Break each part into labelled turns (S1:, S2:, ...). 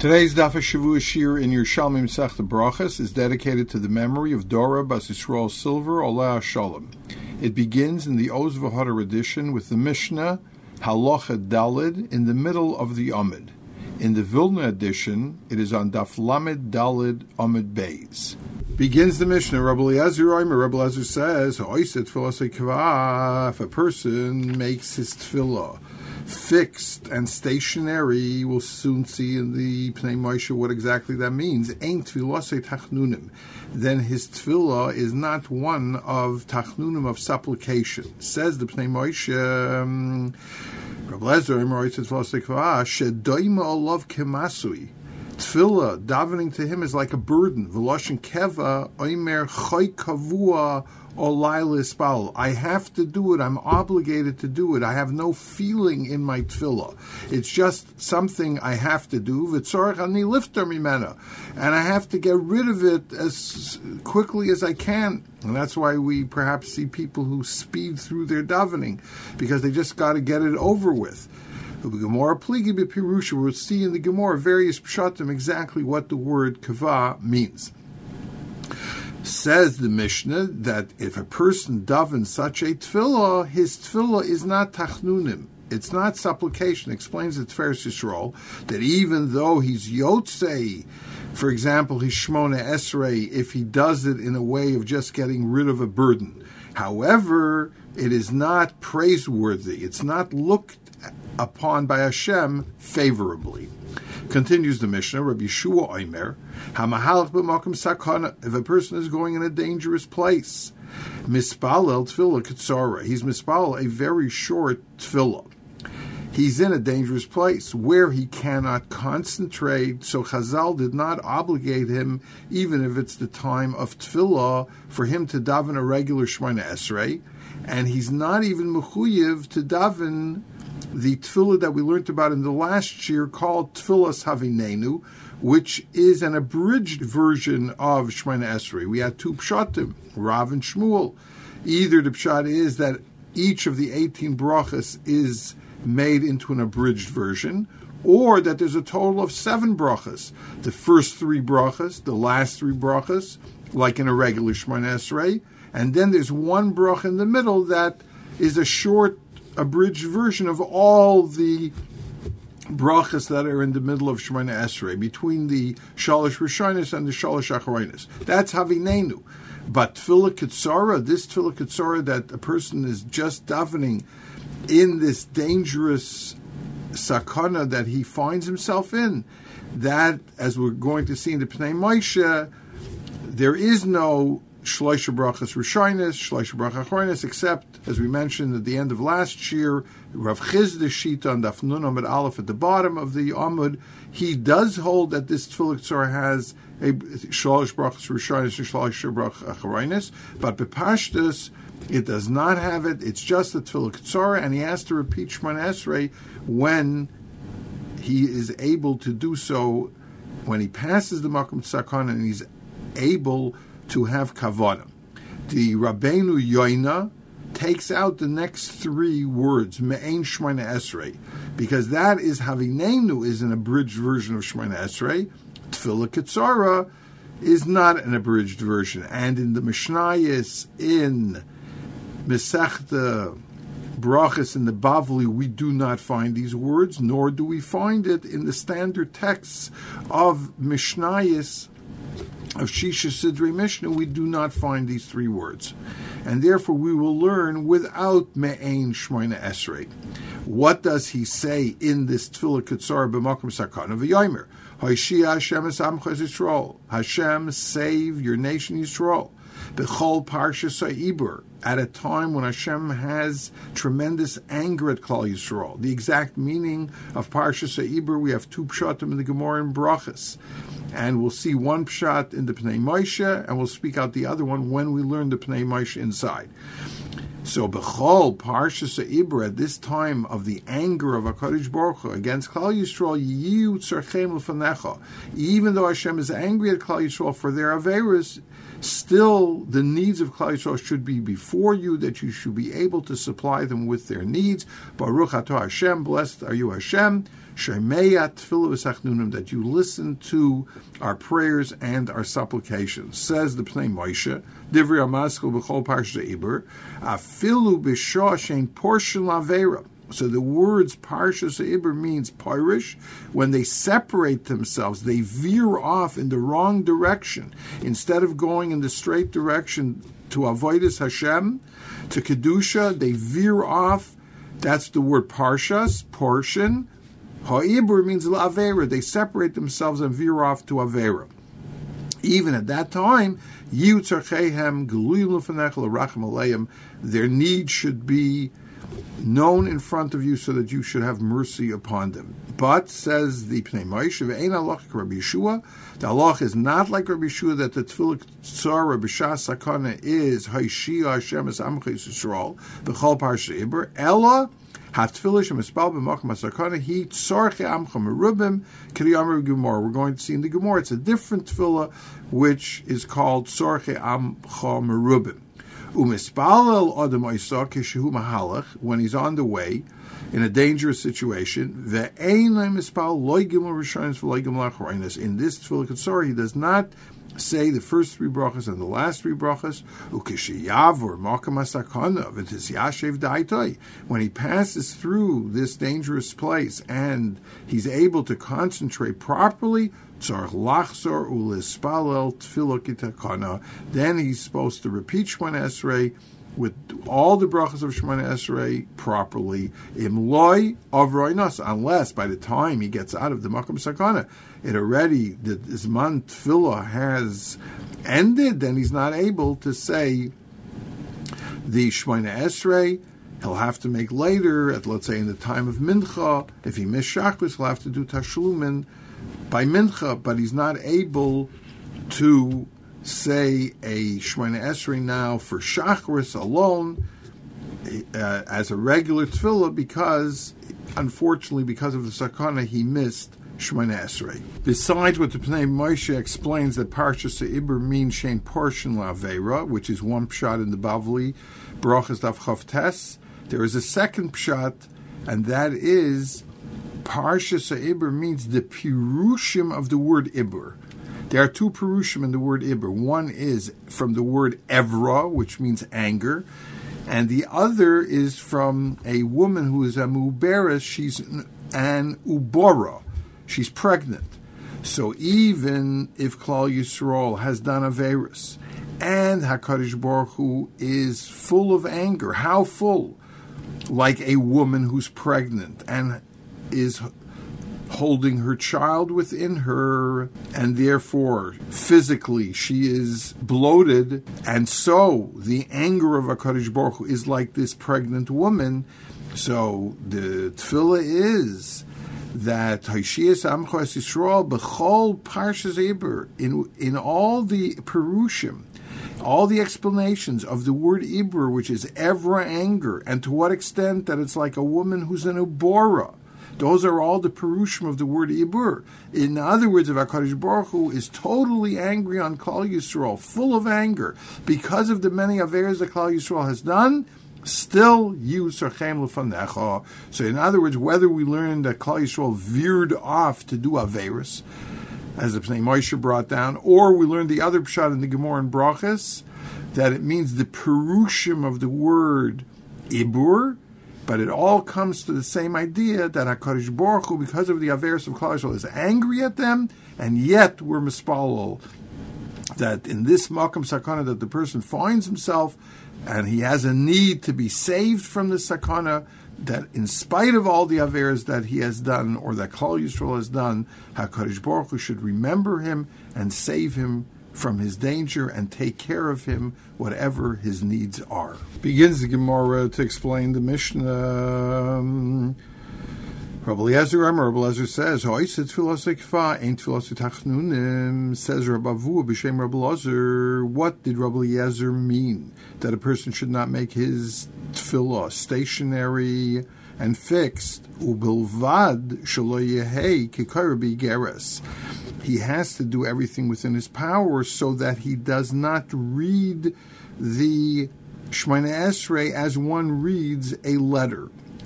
S1: Today's Daf Shavua Shir in Yerushalmi Masechta Brachas is dedicated to the memory of Dora Bas Yisrael Silver Oleh Shalom. It begins in the Oz V'Hadar edition with the Mishnah Halacha Dalid in the middle of the Amud. In the Vilna edition, it is on Daf Lamed Dalid Amud Beis. Begins the Mishnah. Rabbi Eliezer says, if a person makes his tefillah fixed and stationary, we'll soon see in the Pnei Moshe what exactly that means. Ein tefillah tachnunim. Then his tefillah is not one of tachnunim, of supplication. Says the Pnei Moshe, Rabbi Eliezer, shedoima olav kemasui. Tefillah, davening to him is like a burden. V'loshen keva oimer choy kavua olayla ispal. I have to do it. I'm obligated to do it. I have no feeling in my tefillah. It's just something I have to do. V'tzorech ani lifter mimena, and I have to get rid of it as quickly as I can. And that's why we perhaps see people who speed through their davening, because they just got to get it over with. The Gemara Pligi B'Pirusha, we'll see in the Gemara various pshatim exactly what the word kava means. Says the Mishnah that if a person davens such a tefillah, his tefillah is not tachnunim. It's not supplication. Explains the Tiferes Yisrael that even though he's yotzei, for example, he's shmona esrei, if he does it in a way of just getting rid of a burden. However, it is not praiseworthy. It's not looked upon by Hashem favorably. Continues the Mishnah, Rabbi Yeshua Omer, Hamahalach b'makom sakana, if a person is going in a dangerous place, mispalel tefillah ketzara, he's mispalel a very short tefillah. He's in a dangerous place where he cannot concentrate, so Chazal did not obligate him, even if it's the time of tefillah, for him to daven a regular Shemona Esrei, and he's not even mechuyev to daven the tefillah that we learned about in the last year called Tefillas Havinenu, which is an abridged version of Shemona Esrei. We had two pshatim, Rav and Shmuel. Either the pshat is that each of the 18 brachas is made into an abridged version, or that there's a total of 7 brachas. The first 3 brachas, the last 3 brachas, like in a regular Shemona Esrei, and then there's one bracha in the middle that is a short abridged version of all the brachas that are in the middle of Shemona Esrei, between the Shalosh Rishonos and the Shalosh Acharonos. That's Havinenu. But Tefillah Ketzara, this Tefillah Ketzara that a person is just davening in this dangerous sakana that he finds himself in, that, as we're going to see in the Pnei Moshe, there is no Shloisha Brachas Rishonos, Shloisha Brachas Acharonos, except, as we mentioned at the end of last year, Rav Chizda Shita on Daf Nun Amud Aleph at the bottom of the Amud, he does hold that this Tefillah Ketzara has a Shloisha Brachas Rishonos and Shloisha Brachas Acharonos, but Bepashtus, it does not have it. It's just the Tefillah Ketzara, and he has to repeat Shemona Esrei when he is able to do so, when he passes the Makom Sakana and he's able to have kavanah. The Rabbeinu Yoina takes out the next 3 words, Me'ein Shemona Esrei, because that is Havinenu, is an abridged version of Shemona Esrei. Tefillah Ketzara is not an abridged version. And in the Mishnayos, in Masechta Brachas, in the Bavli, we do not find these words, nor do we find it in the standard texts of Mishnayos, of Shisha Sidrei Mishnah. We do not find these 3 words. And therefore we will learn without Me'ein Shemona Esrei. What does he say in this Tefillah Ketzara b'makom sakana v'yomer? Hoshia Hashem es amcha Yisrael. Hashem, save your nation Yisrael. B'chol Parshas Ha'ibur, at a time when Hashem has tremendous anger at Klal Yisrael. The exact meaning of Parshas Ha'ibur, we have 2 pshatim in the Gemara in Brachas. And we'll see one pshat in the Pnei Moshe, and we'll speak out the other one when we learn the Pnei Moshe inside. So, B'chol Parshas Ha'ibur, at this time of the anger of HaKadosh Baruch Hu against Klal Yisrael, Yiyu tzarchem l'fanecha. Even though Hashem is angry at Klal Yisrael for their averos, still the needs of Klal Yisrael should be before you, that you should be able to supply them with their needs. Baruch atah Hashem, blessed are you Hashem, Shemeya tefillah v'sachnunim, that you listen to our prayers and our supplications. Says the Pnei Moshe, Divrei HaMaskil b'chol Parshat Iber, afilu b'shah shein portion lavera. So the words Parshas Iber means parish. When they separate themselves, they veer off in the wrong direction. Instead of going in the straight direction to Avodas Hashem, to Kedusha, they veer off. That's the word Parshas, portion. Ha'ibur means Avera. They separate themselves and veer off to Avera. Even at that time, their need should be known in front of you so that you should have mercy upon them. But, says the Pnei Moshe, ve'ein halach Rabbi Yeshua, the halach is not like Rabbi Yeshua that the tefillah tzara b'shas sakana is Haishia Hashem es amcha Yisrael b'chol parsha Iber, ela hatefillah shemispal b'makom hasakana he tzarche amcha merubim k'riyamar Gemara. We're going to see in the Gemara, it's a different tefillah which is called tzarche amcha merubim. Umispalel adam oisa kishehu mahalach, when he's on the way in a dangerous situation. Ve'ein mispal loy gimel rishonos v'loy gimel achronos. In this tefillah ketzora, he does not say the first three brachas and the last three brachas. Ukishiyavur makam hasakana v'tisyashev da'itoi. When he passes through this dangerous place and he's able to concentrate properly, then he's supposed to repeat Shemona Esrei with all the brachas of Shemona Esrei properly, imloi avroinos, unless by the time he gets out of the Makom Sakana, the Zman Tefillah has ended, then he's not able to say the Shemona Esrei. He'll have to make later, let's say in the time of Mincha. If he missed Shachris, he'll have to do Tashlumin by Mincha, but he's not able to say a Shemona Esrei now for Shachris alone as a regular tefillah, because, unfortunately, because of the sakana, he missed Shemona Esrei. Besides what the Pnei Moshe explains that Parshas Iber means Shein portion la'avera, which is one pshat in the Bavli, Brachas Daf Chav Tes, there is a second pshat, and that is Parshas Iber means the pirushim of the word Iber. There are two pirushim in the word Iber. One is from the word Evra, which means anger, and the other is from a woman who is a muberes. She's an ubora. She's pregnant. So even if Klal Yisrael has done Averis, and HaKadosh Baruch Hu is full of anger, how full? Like a woman who's pregnant and is holding her child within her, and therefore physically she is bloated, and so the anger of HaKadosh Baruch Hu is like this pregnant woman. So the tefillah is that Haishiyas Amcha Yisrael b'chol Parshas Iber, in all the perushim, all the explanations of the word Iber, which is Evra, anger, and to what extent that it's like a woman who's an Ubora. Those are all the perushim of the word Ibur. In other words, if HaKadosh Baruch Hu is totally angry on Klal Yisrael, full of anger, because of the many averes that Klal Yisrael has done, still you sarchem lefanecha. So in other words, whether we learn that Klal Yisrael veered off to do averes, as the Pnei Moshe brought down, or we learned the other pshat in the Gemara and Brachas, that it means the perushim of the word Ibur, but it all comes to the same idea that HaKadosh Baruch Hu, because of the averes of Klal Yisrael, is angry at them, and yet we're mispalel that in this Makom Sakana that the person finds himself, and he has a need to be saved from the Sakana, that in spite of all the averes that he has done, or that Klal Yisrael has done, HaKadosh Baruch Hu should remember him and save him from his danger and take care of him, whatever his needs are. Begins the Gemara to explain the Mishnah. Rabbi Eliezer says, says Rabbi Avu b'shem Rabbi Eliezer, what did Rabbi Eliezer mean? That a person should not make his tefillah stationary and fixed. Ubilvad shelo yehei kikar b'igeres. He has to do everything within his power so that he does not read the Shemona Esrei as one reads a letter.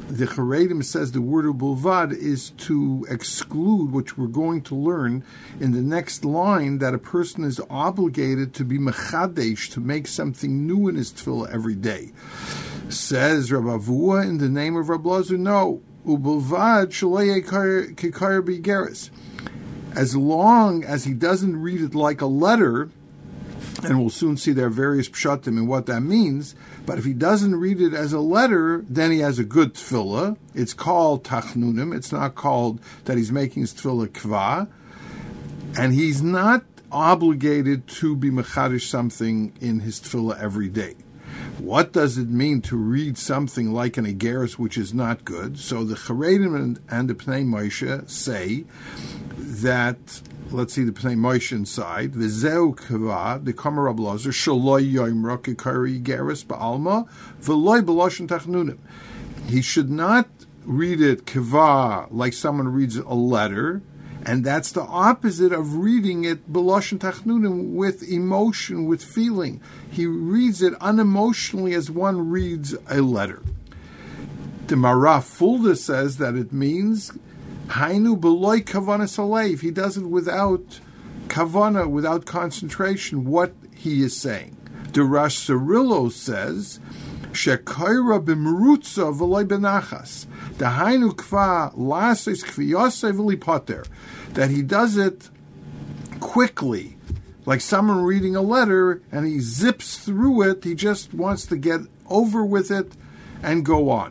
S1: the Charedim says the word ubulvad is to exclude, which we're going to learn in the next line, that a person is obligated to be mechadesh, to make something new in his tefillah every day. Says Rav Avua in the name of Rabbi Lazar, no, ubulvad shalei kikar bigeres. As long as he doesn't read it like a letter, and we'll soon see there are various pshatim and what that means, but if he doesn't read it as a letter, then he has a good tefillah. It's called tachnunim. It's not called that he's making his tefillah kva. And he's not obligated to be mechadish something in his tefillah every day. What does it mean to read something like an Igeris which is not good? So the Charedim and the Pnei Moshe say that, let's see the Pnei Moshe inside, V'zeu kava, the Kamar Rabbi Lazar, shaloi yoimra kikari Igeris ba'alma, v'loi b'loshen tachnunim. He should not read it kava like someone reads a letter, and that's the opposite of reading it b'loshen tachnunim, with emotion, with feeling. He reads it unemotionally as one reads a letter. The Maraf Fulda says that it means hainu b'loi kavana salev. He does it without kavana, without concentration, what he is saying. The Rosh Cirillo says shekaira b'merutza v'loi benachas. The hainu kva lases kviyosei v'li poter. That he does it quickly, like someone reading a letter, and he zips through it. He just wants to get over with it and go on.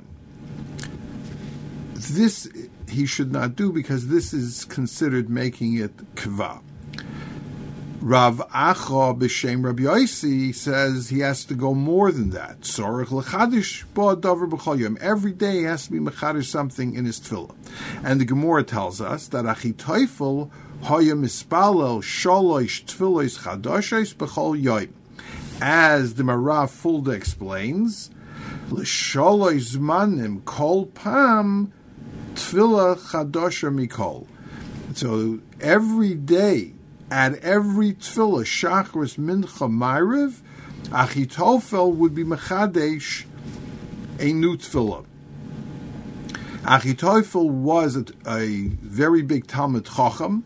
S1: This he should not do, because this is considered making it kva. Rav Acha b'shem Rabbi Yossi says he has to go more than that. Sorech l'chadish bo davar b'chol yom. Every day he has to be mechadish something in his tefillah. And the Gemara tells us that Achitophel hoya mispalel sholosh tefillos chadashos b'chol yom. As the Marav Fulda explains, l'sholosh zmanim kol pam tefillah chadasha mikol. So every day, at every tefillah, Shachris, Mincha, Ma'ariv, Achitophel would be mechadesh a new tefillah. Achitophel was a very big Talmud Chacham,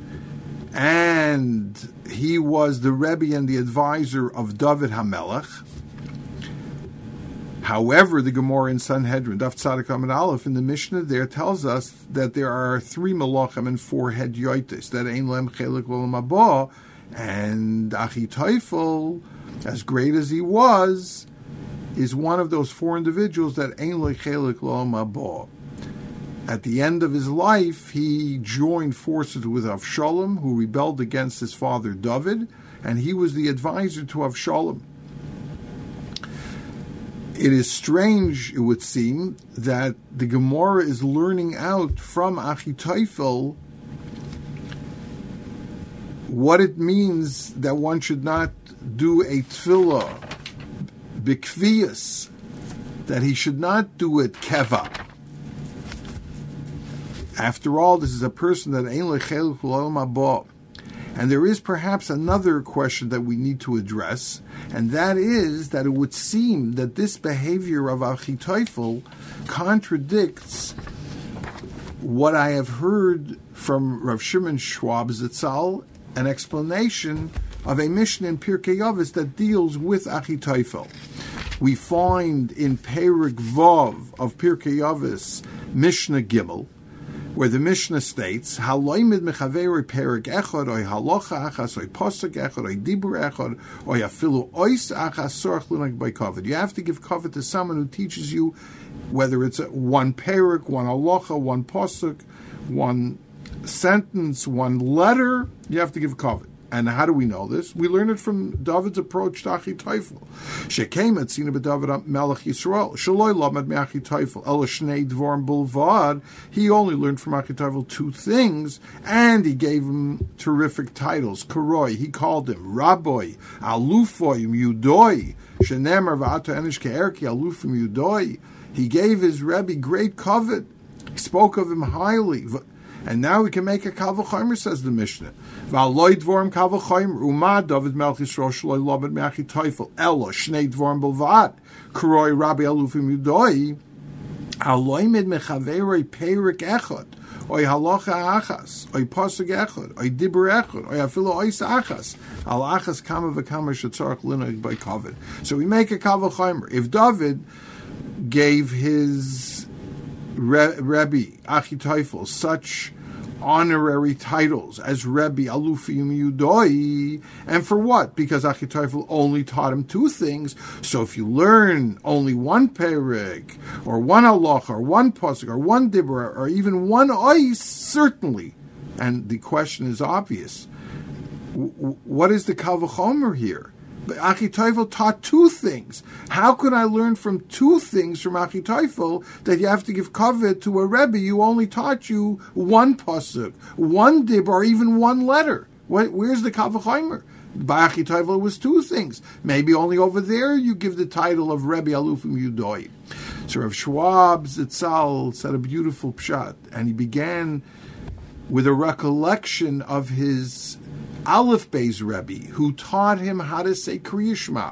S1: and he was the Rebbe and the advisor of David HaMelech. However, the Gemara in Sanhedrin, Daf Tzadik Amud Aleph, in the Mishnah there tells us that there are 3 Malachim and 4 Hedyotis, that Ein Lem Chelik L'Olam Haba, and Achitophel, as great as he was, is one of those 4 individuals that Ein Lem Chelik L'Olam Haba. At the end of his life, he joined forces with Avshalom, who rebelled against his father David, and he was the advisor to Avshalom. It is strange, it would seem, that the Gemara is learning out from Achitophel what it means that one should not do a tefillah b'kviyas, that he should not do it keva. After all, this is a person that ein lechel l'olam haba. And there is perhaps another question that we need to address, and that is that it would seem that this behavior of Achitophel contradicts what I have heard from Rav Shimon Schwab Zitzal, an explanation of a Mishnah in Pirkei Avos that deals with Achitophel. We find in Perek Vav of Pirkei Avos, Mishnah Gimel, where the Mishnah states, "Haloimid mechaveri perek echad, oy halacha achas, oy posuk echad, oy dibur echad, oy afilu ois achas sorach lunag by kavod." You have to give kavod to someone who teaches you, whether it's one perek, one halacha, one posuk, one sentence, one letter. You have to give kavod. And how do we know this? We learn it from David's approach to Achitophel. Shekem etzina b'David Melech Yisrael. Shaloi lamed me'Achitophel. El shnei dvorim bulvad. He only learned from Achitophel 2 things, and he gave him terrific titles. Karoi, he called him Rabbi, Alufoi, Yudoi. Shenemar v'ato enish ke'erki, Alufim Yudoi. He gave his Rebbe great kavod. He spoke of him highly. And now we can make a Kal V'chomer, says the Mishnah. V'aloi dvorim Kal V'chomer, Umad David Melech Yisrael Shaloi Lamed Me'Achitophel, Elo Shnei dvorim Bilvad, Karoi Rabbi Alufim Yudoi. Aloimed mechaveroi perik echad, oy halacha achas, oy pasuk echad, oy dibur echad, oy afilo ois achas, al achas kama v'kama shetzarach linog by kavod. So we make a kavod chaimer. If David gave his Rebbe Achitophel such honorary titles as Rebbe Alufim Yudoi, and for what? Because Achitophel only taught him two things. So if you learn only one perik, or one halacha, or one pasuk, or one dibur, or even one ois, certainly. And the question is obvious: what is the kal v'chomer here? Achitophel taught two things. How could I learn from two things from Achitophel that you have to give kavod to a Rebbe who only taught you one pasuk, one dib, or even one letter? Where's the kal v'chomer? By Achitophel it was two things. Maybe only over there you give the title of Rebbe Alufim Yudoi. So Rav Schwab Zitzal said a beautiful pshat, and he began with a recollection of his Aleph Beis Rebbe, who taught him how to say Kriya Shema.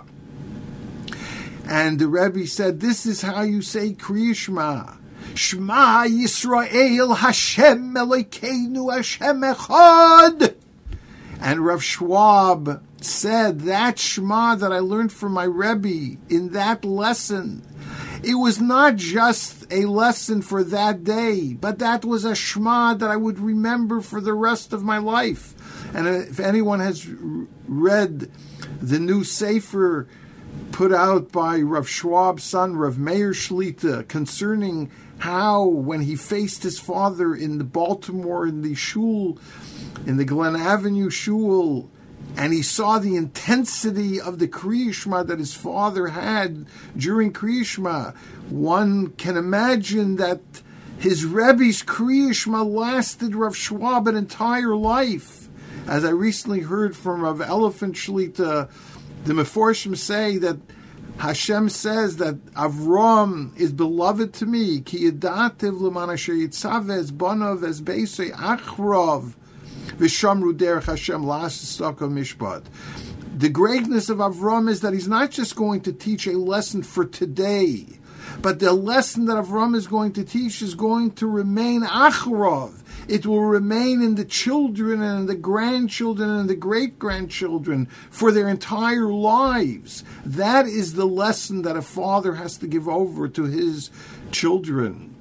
S1: And the Rebbe said, this is how you say Kriya Shema. Shema Yisrael Hashem Elokeinu Hashem Echad. And Rav Schwab said, that Shema that I learned from my Rebbe in that lesson, it was not just a lesson for that day, but that was a Shema that I would remember for the rest of my life. And if anyone has read the new Sefer put out by Rav Schwab's son, Rav Meir Shlita, concerning how when he faced his father in the Baltimore, in the shul, in the Glen Avenue shul, and he saw the intensity of the Kriya Shema that his father had during Kriya Shema, one can imagine that his Rebbe's Kriya Shema lasted Rav Schwab an entire life. As I recently heard from Rav Elephant Shlita, the Meforshim say that Hashem says that Avram is beloved to me. Ki yedativ l'man asher yitzaveh banav es beisei achrov v'shamru derech Hashem la'asistaka mishpat. The greatness of Avram is that he's not just going to teach a lesson for today, but the lesson that Avram is going to teach is going to remain achrov. It will remain in the children and the grandchildren and the great-grandchildren for their entire lives. That is the lesson that a father has to give over to his children.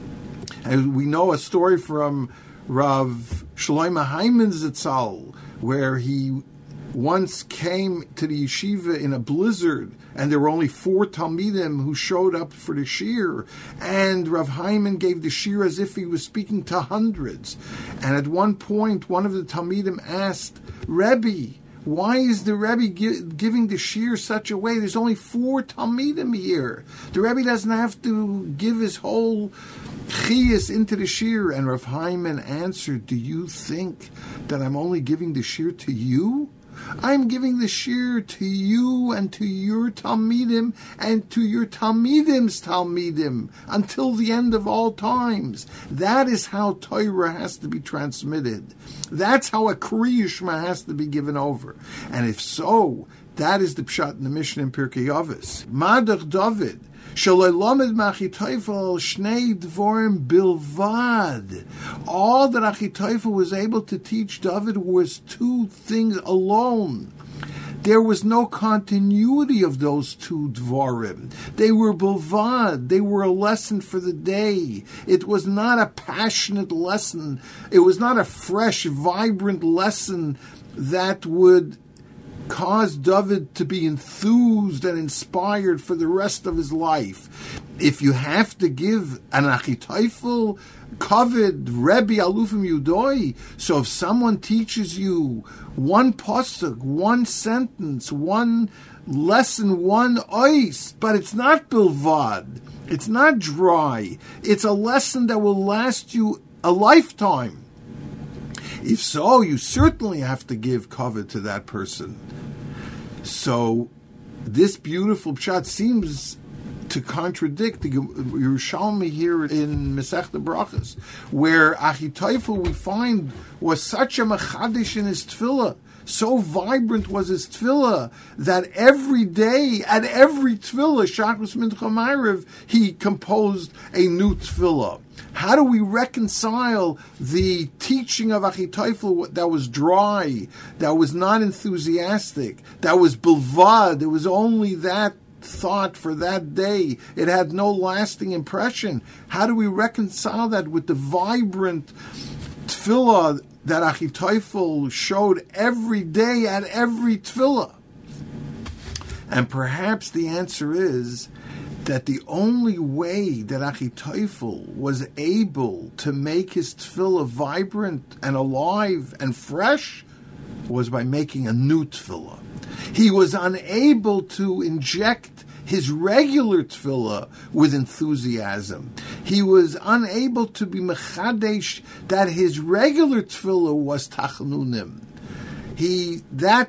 S1: And we know a story from Rav Shlomo Hyman Zitzal, where he once came to the yeshiva in a blizzard, and there were only 4 Talmidim who showed up for the shir, and Rav Hyman gave the shir as if he was speaking to hundreds. And at one point, one of the Talmidim asked, Rebbe, why is the Rebbe giving the shir such a way? There's only 4 Talmidim here. The Rebbe doesn't have to give his whole chiyas into the shir. And Rav Hyman answered, do you think that I'm only giving the shir to you? I'm giving the shir to you and to your Talmidim and to your Talmidim's Talmidim until the end of all times. That is how Torah has to be transmitted. That's how a Kriya Shema has to be given over. And if so, that is the pshat in the Mishnah in Pirkei Avos. Madach David. All that Achitophel was able to teach David was 2 things alone. There was no continuity of those 2 dvarim. They were bilvad. They were a lesson for the day. It was not a passionate lesson. It was not a fresh, vibrant lesson that would cause David to be enthused and inspired for the rest of his life. If you have to give an Achitophel kavod Rebbe Alufim Yudoi, so if someone teaches you one pasuk, one sentence, one lesson, one ois, but it's not bilvad, it's not dry, it's a lesson that will last you a lifetime. If so, you certainly have to give kavod to that person. So this beautiful pshat seems to contradict the Yerushalmi here in Masechta Brachas, where Achitophel we find was such a mechadish in his tefillah, so vibrant was his tefillah, that every day, at every tefillah, Shachris Mincha Ma'ariv, he composed a new tefillah. How do we reconcile the teaching of Achitophel that was dry, that was not enthusiastic, that was bilvad, it was only that thought for that day, it had no lasting impression? How do we reconcile that with the vibrant tefillah that Achitophel showed every day at every tefillah? And perhaps the answer is that the only way that Achitophel was able to make his tefillah vibrant and alive and fresh was by making a new tefillah. He was unable to inject his regular tefillah with enthusiasm. He was unable to be mechadesh that his regular tefillah was tachnunim. He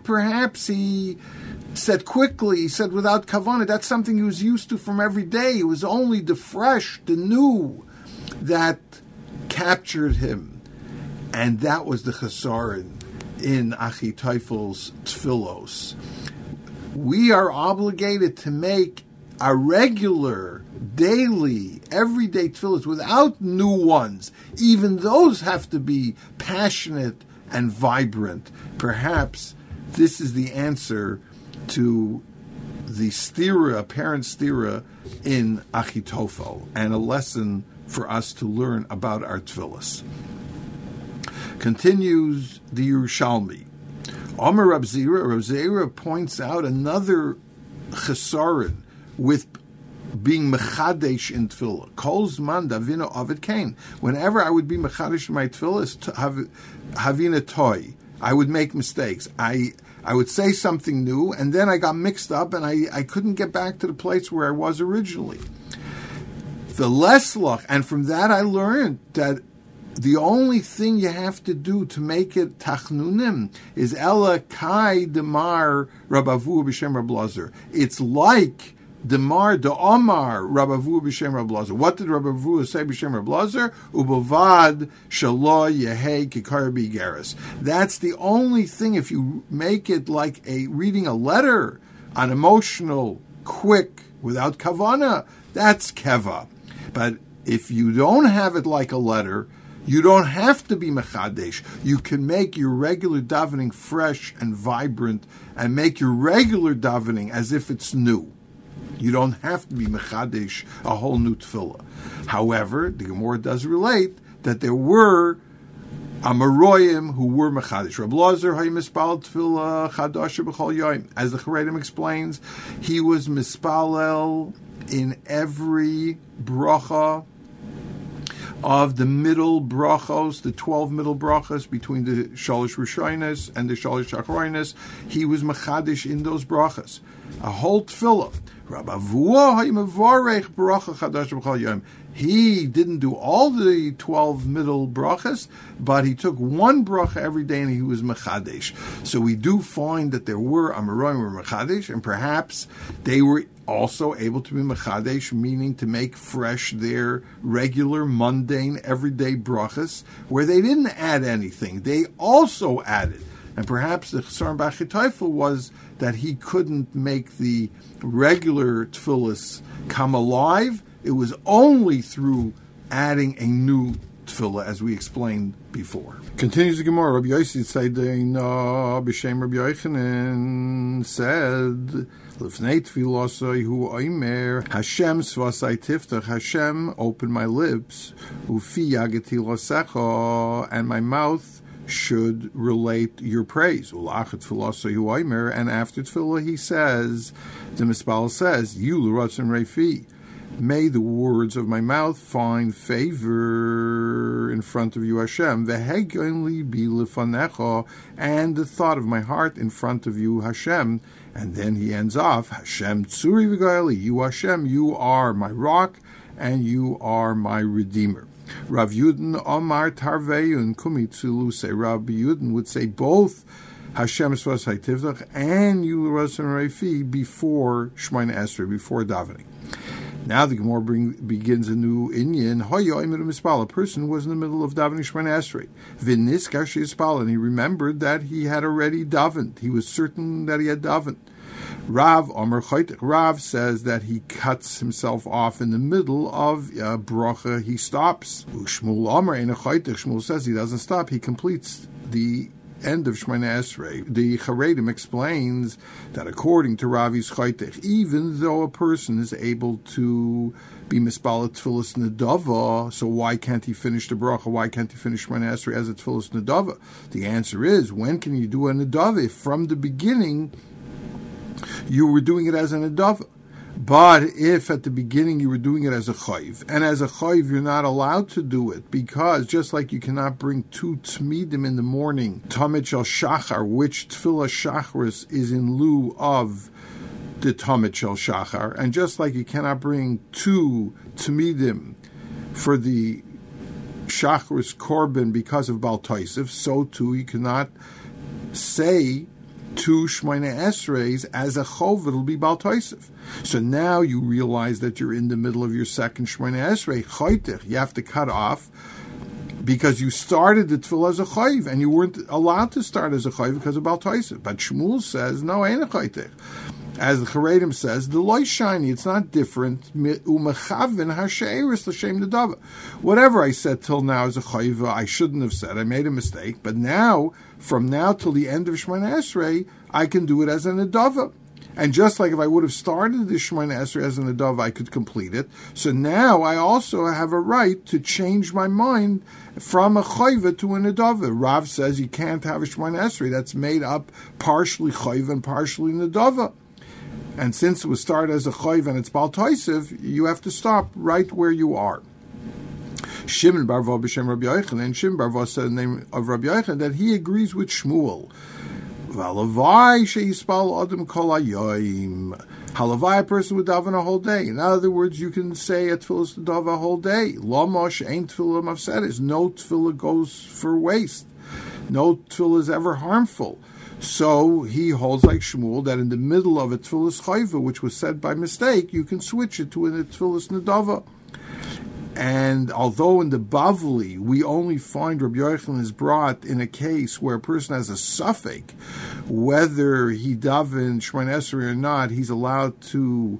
S1: said quickly, he said without kavanah. That's something he was used to from every day. It was only the fresh, the new, that captured him. And that was the chesaron in Achitophel's tefillos. We are obligated to make a regular, daily, everyday tefillos without new ones. Even those have to be passionate and vibrant. Perhaps this is the answer to the stira, apparent stira in Achitophel, and a lesson for us to learn about our tefillos. Continues the Yerushalmi. Omer Rab Zera points out another chesaron with being mechadesh in tefillah. Kol zman davina avid kain. Whenever I would be mechadesh in my tefillah, havina toy, I would make mistakes. I would say something new, and then I got mixed up, and I couldn't get back to the place where I was originally. The leslach, and from that I learned that the only thing you have to do to make it tachnunim is ela kai demar Rabavu b'shem Rab Lazar. It's like demar de Omar Rabavu b'shem Rab Lazar. What did Rabavu say b'shem Rab Lazar? Ubavad shalo yehei kikar bigeres. That's the only thing. If you make it like reading a letter, an emotional, quick, without kavana, that's keva. But if you don't have it like a letter, you don't have to be mechadesh. You can make your regular davening fresh and vibrant, and make your regular davening as if it's new. You don't have to be mechadesh a whole new tefillah. However, the Gemara does relate that there were Amaroyim who were mechadesh. Rab Lazar hay mispal tefillah chadasha b'chol yom. As the Charedim explains, he was mispalel in every bracha of the middle brachos, the 12 middle brachos between the Shalosh Rishonos and the Shalosh Achronos. He was mechadish in those brachos. A whole tefillah. He didn't do all the 12 middle brachas, but he took one bracha every day and he was mechadesh. So we do find that there were Amoraim were mechadesh, and perhaps they were also able to be mechadesh, meaning to make fresh their regular, mundane, everyday brachas, where they didn't add anything. They also added. And perhaps the chesaron b'Achitophel was that he couldn't make the regular tefillas come alive. It was only through adding a new tefillah, as we explained before. Continues the Gemara. Rabbi Yossi Tzaydeina b'shem Rabbi Yochanan said, L'fnei tefilosai hu oimer, Hashem svasai tiftach, Hashem, open my lips, ufi yagati losecha, and my mouth should relate your praise. And after tefillah he says, the Mispal says, you l'ratzon reifi, may the words of my mouth find favor in front of you, Hashem. V'hegonli bi lefanecha, and the thought of my heart in front of you, Hashem. And then he ends off, Hashem tzuri v'gayali, you Hashem, you are my rock, and you are my redeemer. Rav Yudin Omar Tarveyun Kumitzulu say Rav Yudin would say both Hashem Svas Haytivdach and Yulu Rasan Reifi before Shemona Esrei, before davening. Now the Gemara begins a new inyan. A person was in the middle of davening Shemona Esrei. V'niskar sheyispal, and he remembered that he had already davened. He was certain that he had davened. Rav Omer Chaytech. Rav says that he cuts himself off in the middle of bracha. He stops. Shmuel Omer Ein Chaytech. Shmuel says he doesn't stop. He completes the end of Shemona Esrei. The Charedim explains that according to Ravi's Chaytech, even though a person is able to be mispal tefillas nedava, so why can't he finish the bracha? Why can't he finish Shemona Esrei as a tefillas nedava? The answer is, when can you do a nedava? If from the beginning you were doing it as a nedava. But if at the beginning you were doing it as a chayv, and as a chayv you're not allowed to do it, because just like you cannot bring 2 tmidim in the morning, tamid shel shachar, which tefillah shacharis is in lieu of the tamid shel shachar, and just like you cannot bring 2 tmidim for the shacharis korban because of Baal Tosef, so too you cannot say 2 Shemona Esreis as a chov, it'll be Baal Tosef. So now you realize that you're in the middle of your second Shemona Esrei, Chaytech. You have to cut off because you started the tefillah as a chayv, and you weren't allowed to start as a chayv because of Baal Tosef. But Shmuel says, no, ain't a Chaytech. As the Charedim says, the loy shiny, it's not different. Whatever I said till now is a chayva, I shouldn't have said. I made a mistake. But now, from now till the end of Shemona Esrei, I can do it as an nedava. And just like if I would have started the Shemona Esrei as an nedava, I could complete it. So now I also have a right to change my mind from a chayva to a nedava. Rav says you can't have a Shemona Esrei that's made up partially chayva and partially nedava. And since it was started as a chayv and it's Baal Tosef, you have to stop right where you are. Shimon bar Vo b'shem Rabbi Yochanan, and Shimon bar Vo said in the name of Rabbi Yochanan that he agrees with Shmuel. Halavai sheyispal adam kol hayoim. Halavai, a person would daven a whole day. In other words, you can say a tefillah daven a whole day. Lamosh ain't tefillah mafsedes. No tefillah goes for waste. No tefillah is ever harmful. So he holds like Shmuel that in the middle of a tefillas chayva, which was said by mistake, you can switch it to a tefillas nedava. And although in the Bavli we only find Rabbi Yochanan is brought in a case where a person has a suffix, whether he daven Shemona Esrei or not, he's allowed to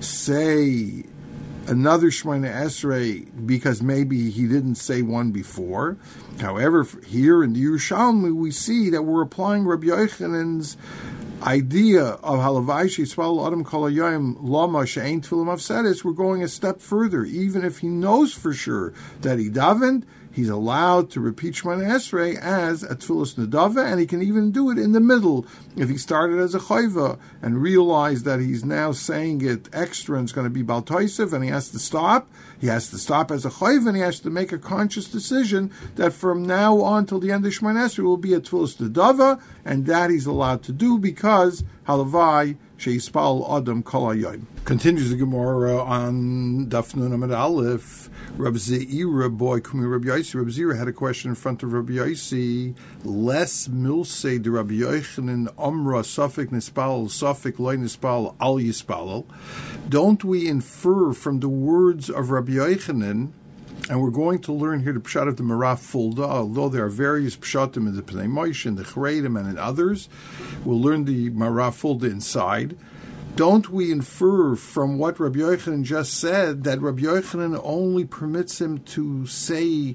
S1: say another Shemona Esrei because maybe he didn't say one before. However, here in the Yerushalmi we see that we're applying Rabbi Yochanan's idea of halavai sheyispal adam kol hayoim lama she'ein tefillah mafsedes. We're going a step further. Even if he knows for sure that he davened, he's allowed to repeat Shemona Esrei as a tefillas nedava, and he can even do it in the middle. If he started as a chayva and realized that he's now saying it extra and it's going to be Baal Tosef and he has to stop as a chayva, and he has to make a conscious decision that from now on till the end of Shemona Esrei will be a tefillas nedava, and that he's allowed to do because halavai sheyispal adam kol hayoim. Continues the Gemara on Daf Nun Amud Aleph. Reb Zeira, boy, Kumi Rabbi Yossi. Reb Zeira had a question in front of Rabbi Yossi. Les milse de Rabbi Yochanan Amra Safik Nispal Safik Loy Nispal Al Yispal. Don't we infer from the words of Rabbi Yochanan? And we're going to learn here the pshat of the Maraf Fulda, although there are various pshatim in the Pnei Moshe, in the Charedim, and in others. We'll learn the Maraf Fulda inside. Don't we infer from what Rabbi Yochanan just said that Rabbi Yochanan only permits him to say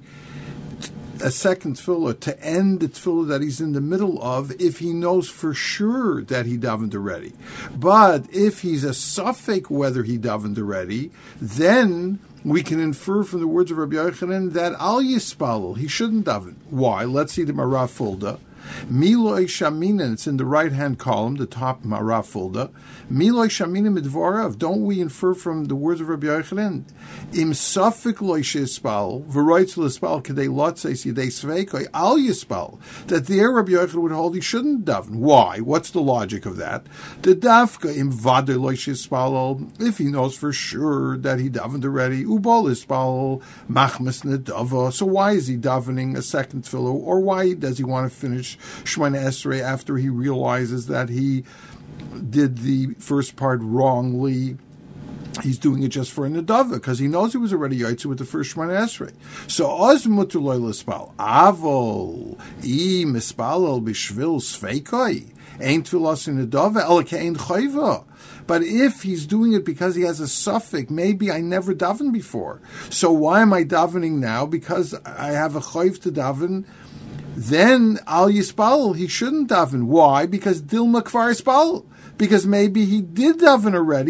S1: a second tefillah, to end the tefillah that he's in the middle of, if he knows for sure that he davened already? But if he's a suffix whether he davened already, then we can infer from the words of Rabbi Yochanan that al yispalel, he shouldn't daven. Why? Let's see the Maraf Fulda. Miloi Shamina, it's in the right-hand column, the top Maraf Fulda. Miloi Shamina midvorav, don't we infer from the words of Rabbi Yochanan? Im safik loy shispal, v'roitz l'spal kedei lotzeis yidei sveikoi al yispal, that there Rabbi Yochanan would hold he shouldn't daven. Why? What's the logic of that? The dafka im vadei loy shispal, if he knows for sure that he davened already, ubol ispal machmas nedava, so why is he davening a second tefillah, or why does he want to finish Shemona Esrei after he realizes that he did the first part wrongly? he's doing it just for a nedava because he knows he was already yaitzu with the first Shemona Esrei. So oz muter loy l'spal avol I mispalel b'shvil sveikoi ain't tfilas in nedava ela kein chayva. But if he's doing it because he has a suffix, maybe I never davened before. So why am I davening now? Because I have a chayv to daven. Then al yispal, he shouldn't daven. Why? Because dilma kvar yispal. Because maybe he did daven already,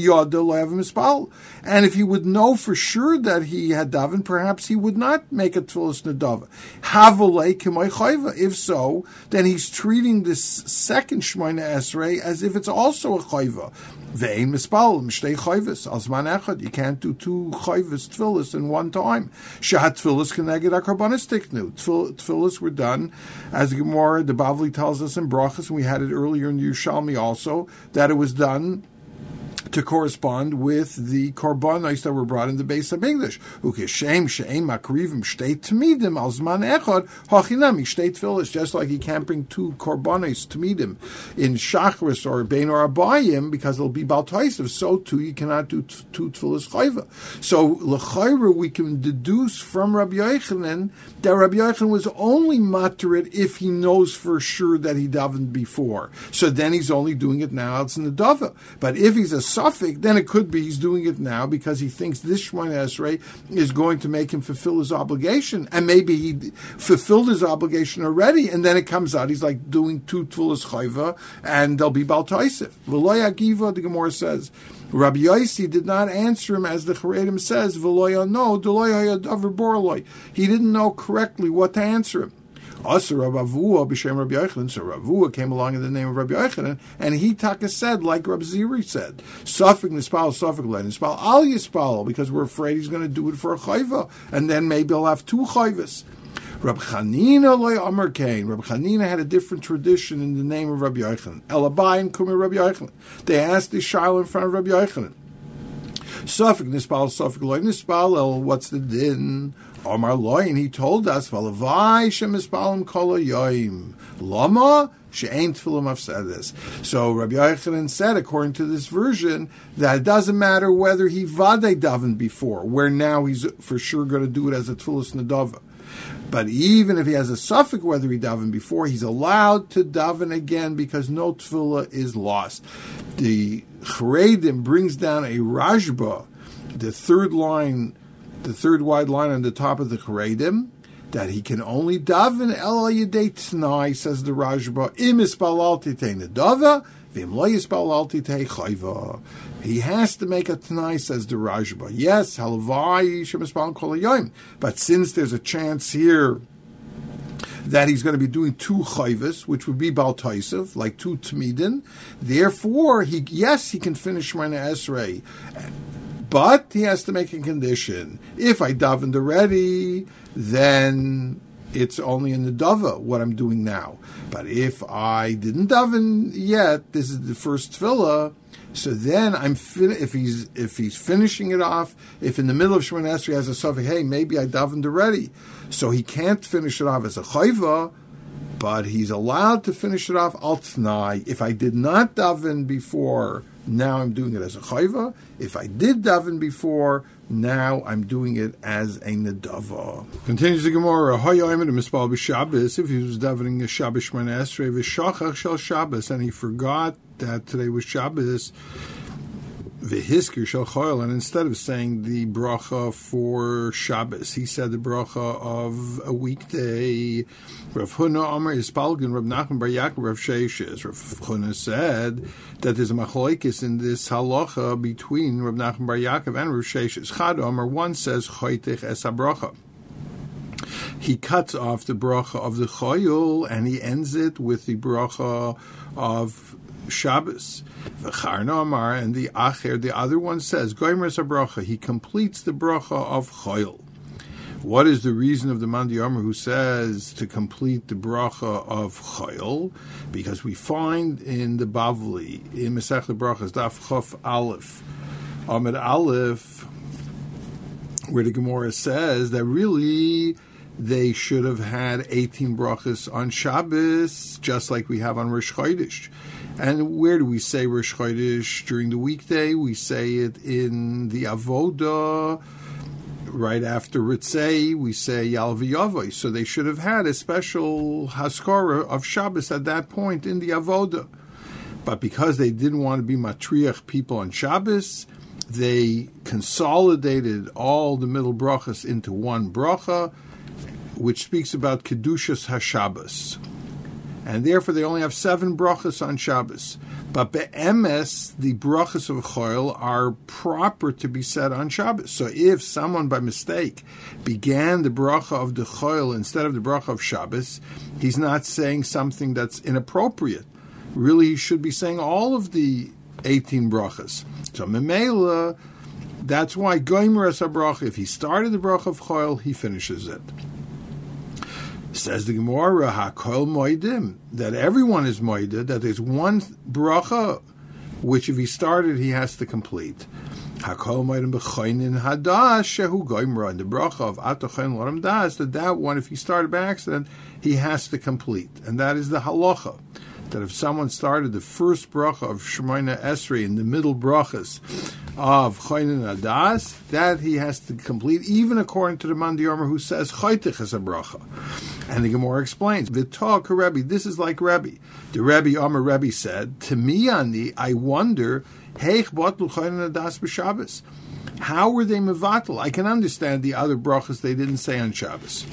S1: and if he would know for sure that he had daven, perhaps he would not make a tfilas nedava. If so, then he's treating this second Shemona Esrei as if it's also a chayva. You can't do two chayvas tfilas in one time. Shahat tfilas keneged akarbanis tiknu. Tfilas were done, as the Gemara, the Bavli tells us in Brachas, and we had it earlier in the Yerushalmi also, that it was done to correspond with the korbanos that were brought in the Beis HaMikdash. Ukeshem she'ein makrivim shtei tmidim al zman echad hachinami shtei tfilas. Just like you can't bring two korbanos tmidim in Shachris or Bein or Abayim because it'll be baltaisav. So too you cannot do two tfilas chayva. So l'chayra we can deduce from Rabbi Yochanan that Rabbi Yochanan was only materit if he knows for sure that he davened before. So then he's only doing it now. It's in the dava. But if he's a suffix, then it could be he's doing it now because he thinks this Shemona Esrei is going to make him fulfill his obligation, and maybe he fulfilled his obligation already, and then it comes out he's like doing two tfilas chayva, and they'll be bal toisif. V'loy agiva, the Gemara says, Rabbi Yossi did not answer him as the Charedim says, V'loy no, d'loy hayadavar borloy. He didn't know correctly what to answer him. Also, Rav Avua b'shem Rabbi Yochanan. So Rav Avua came along in the name of Rabbi Yochanan, and he taka said, like Rabbi Ziri said, Safik nispal, Safik le nispal, al yispal, because we're afraid he's going to do it for a chayva, and then maybe he'll have two chayvas. Rabbi Chanina loy Amar Kain. Rabbi Chanina had a different tradition in the name of Rabbi Yochanan. Elabayin kumi Rabbi Yochanan. They asked the shiloh in front of Rabbi Yochanan. Safik nispal, Safik loy nispal, what's the din? Omar loy, and he told us, "Valavai shemispalim kol hayoyim, lama she'ain tefillah mafsedes." So Rabbi Yochanan said, according to this version, that it doesn't matter whether he vadei davened before, where now he's for sure going to do it as a tefillas nedava. But even if he has a suffix whether he davened before, he's allowed to daven again because no tefillah is lost. The Charedim brings down a Rashba, the third wide line on the top of the Charedim, that he can only daven el yedei t'nai, says the Rashba, im ispalal titei nedava, v'im lo yispalal titei chayva. He has to make a t'nai, says the Rashba. Yes, halavai shemispal kol hayoyim, but since there's a chance here that he's going to be doing two chayvas, which would be bal taisav, like two tmidin, therefore he can finish Shemona Esrei. But he has to make a condition. If I davened already, then it's only in the dava, what I'm doing now. But if I didn't daven yet, this is the first tefillah, so then if he's finishing it off, if in the middle of Shemona Esrei has a suffix, hey, maybe I davened already, so he can't finish it off as a chayva, but he's allowed to finish it off al t'nai. If I did not daven before, now I'm doing it as a chayva. If I did daven before, now I'm doing it as a nedava. Continues the Gemara. If he was davening a Shabbos Shemona Esrei v'shachach shel Shabbos, and he forgot that today was Shabbos, v'hiskir shel choil, and instead of saying the bracha for Shabbos, he said the bracha of a weekday. Rav Huna Amar Yispalgin, Rav Nachman Bar Yaakov, Rav Sheishes. Rav Huna said that there's a machlokes in this halacha between Rav Nachman Bar Yaakov and Rav Sheishes. Chad Amar, one says choitech es habracha. He cuts off the bracha of the choyul and he ends it with the bracha of Shabbos. V'charna Amar, and the acher, the other one says goymer es habracha. He completes the bracha of choyul. What is the reason of the Mandi Amar who says to complete the bracha of Chayil? Because we find in the Bavli, in Masechet Brachas, Daf Chof Aleph, Amid Aleph, where the Gemara says that really they should have had 18 brachas on Shabbos, just like we have on Rosh Chodesh. And where do we say Rosh Chodesh during the weekday? We say it in the Avodah. Right after Ritzei, we say Yal V'Yavoi. So they should have had a special Haskara of Shabbos at that point in the Avodah. But because they didn't want to be matriach people on Shabbos, they consolidated all the middle brachas into one bracha, which speaks about Kedushas HaShabbos. And therefore they only have 7 brachas on Shabbos. But be'emes, the brachas of Choil are proper to be said on Shabbos. So if someone by mistake began the bracha of the Choil instead of the bracha of Shabbos, he's not saying something that's inappropriate. Really, he should be saying all of the 18 brachas. So memela, that's why goymer es bracha. If he started the bracha of Choil, he finishes it. Says the Gemara, HaKol Moedim, that everyone is Moeded, that there's one bracha, which if he started, he has to complete. HaKol Moedim b'choinin hadas shehu goimra, and the bracha of Atochain Loram Das, that one, if he started by accident, he has to complete. And that is the halacha, that if someone started the first bracha of Shemoneh Esrei in the middle brachas of Choinin Hadas, that he has to complete, even according to the Man Diomer who says Choitich is a bracha. And the Gemara explains, V'tah Rebbe, this is like Rebbe. The Rebbe, Amar Rebbe said, to me, Ani, I wonder, Heich Botlu Choinin Hadas b'Shabbos. How were they mevatel? I can understand the other brachas they didn't say on Shabbos.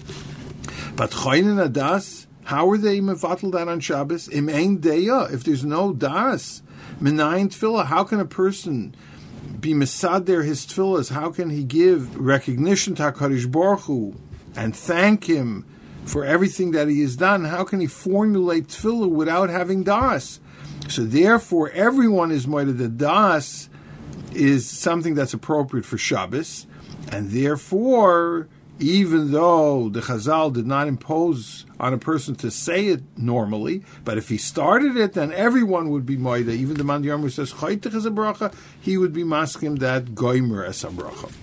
S1: But Choinin Hadas, how are they mevatel that on Shabbos? Im ein deya, if there's no das, menayin tefillah, how can a person be mesader his tefillahs? How can he give recognition to HaKadosh Baruch Hu and thank him for everything that he has done? How can he formulate tefillah without having das? So therefore, everyone is moed that das is something that's appropriate for Shabbos, and therefore, even though the Chazal did not impose on a person to say it normally, but if he started it, then everyone would be moed. Even the Man Diomer says Choitich is a bracha, he would be maskim that goymer as a bracha.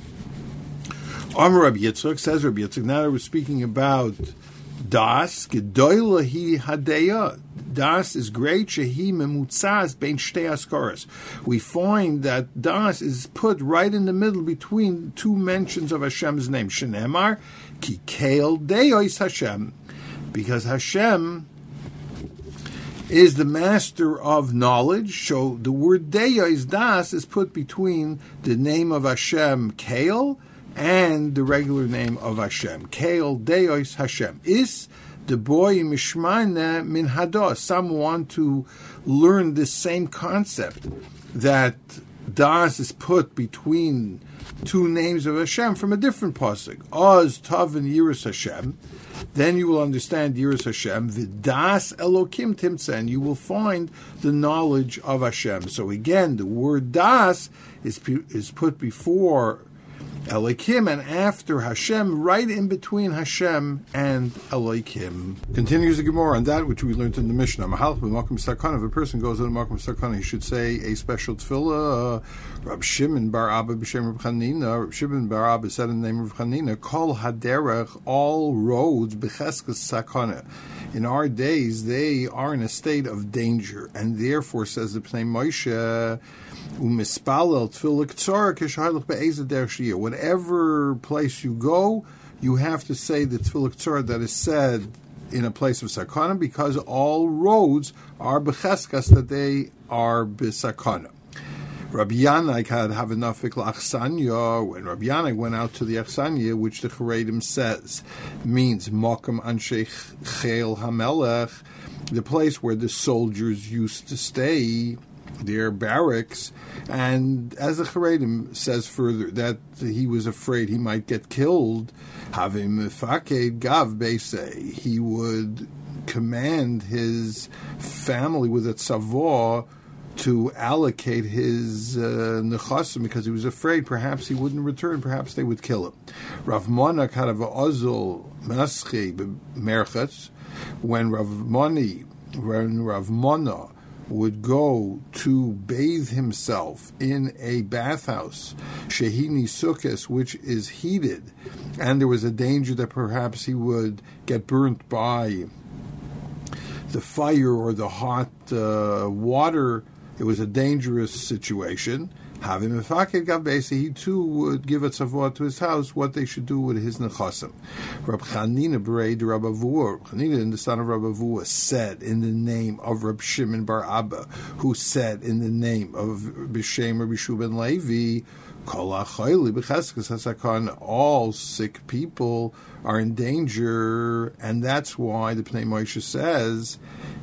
S1: Amar Rabbi Yitzchak, says Rabbi Yitzchak, now that we're speaking about das, gedoyla hi hadeya. Das is great, shehi memutzaz bein shtei askaras. We find that das is put right in the middle between two mentions of Hashem's name. Shenemar, ki keil deyois Hashem. Because Hashem is the master of knowledge, so the word deyois, das, is put between the name of Hashem, keil, and the regular name of Hashem. Keil deyois Hashem. Is the boy mishmane min hados. Some want to learn this same concept, that das is put between two names of Hashem from a different pasuk. Oz tav and Yiras Hashem. Then you will understand Yiras Hashem. V'das Elokim timtza, and you will find the knowledge of Hashem. So again, the word das is put before Elokim and after Hashem, right in between Hashem and Elokim. Continues the Gemara on that which we learned in the Mishnah. Mahalach b'makom sakana. If a person goes to the makom sakana, he should say a special tefillah. Rab Shimon bar Abba b'shem Rab Chanina. Rab Shimon bar Abba said in the name of Rab Chanina, Kol haderech, all roads b'cheskas sakana. In our days, they are in a state of danger, and therefore, says the Pnei Moshe, whatever place you go, you have to say the tefillah k'tzor that is said in a place of sakana, because all roads are b'cheskas, that they are b'sakana. Rabbi Yanai had have enough achsanya. When Rabbi Yanai went out to the achsanya, which the Charedim says means makam anshe chel hamelech, the place where the soldiers used to stay, their barracks, and as the Charedim says further, that he was afraid he might get killed. Havim mefaked gav beisei, he would command his family with a tzavah to allocate his nechasim, because he was afraid perhaps he wouldn't return, perhaps they would kill him. Rav Mona kind of ozol maschi merchatz, when Rav Mona would go to bathe himself in a bathhouse, Shehini Sukkos, which is heated, and there was a danger that perhaps he would get burnt by the fire or the hot water, it was a dangerous situation. Having mefaked gavbesa, he too would give a tzavot to his house what they should do with his nechasim. Rab Chanina Berei de Rab Avua, Chanina, the son of Rab Avua, said in the name of Rab Shimon bar Abba, who said in the name of B'Shem Rabbi Yehoshua ben Levi, all sick people are in danger, and that's why the Pnei Moshe says,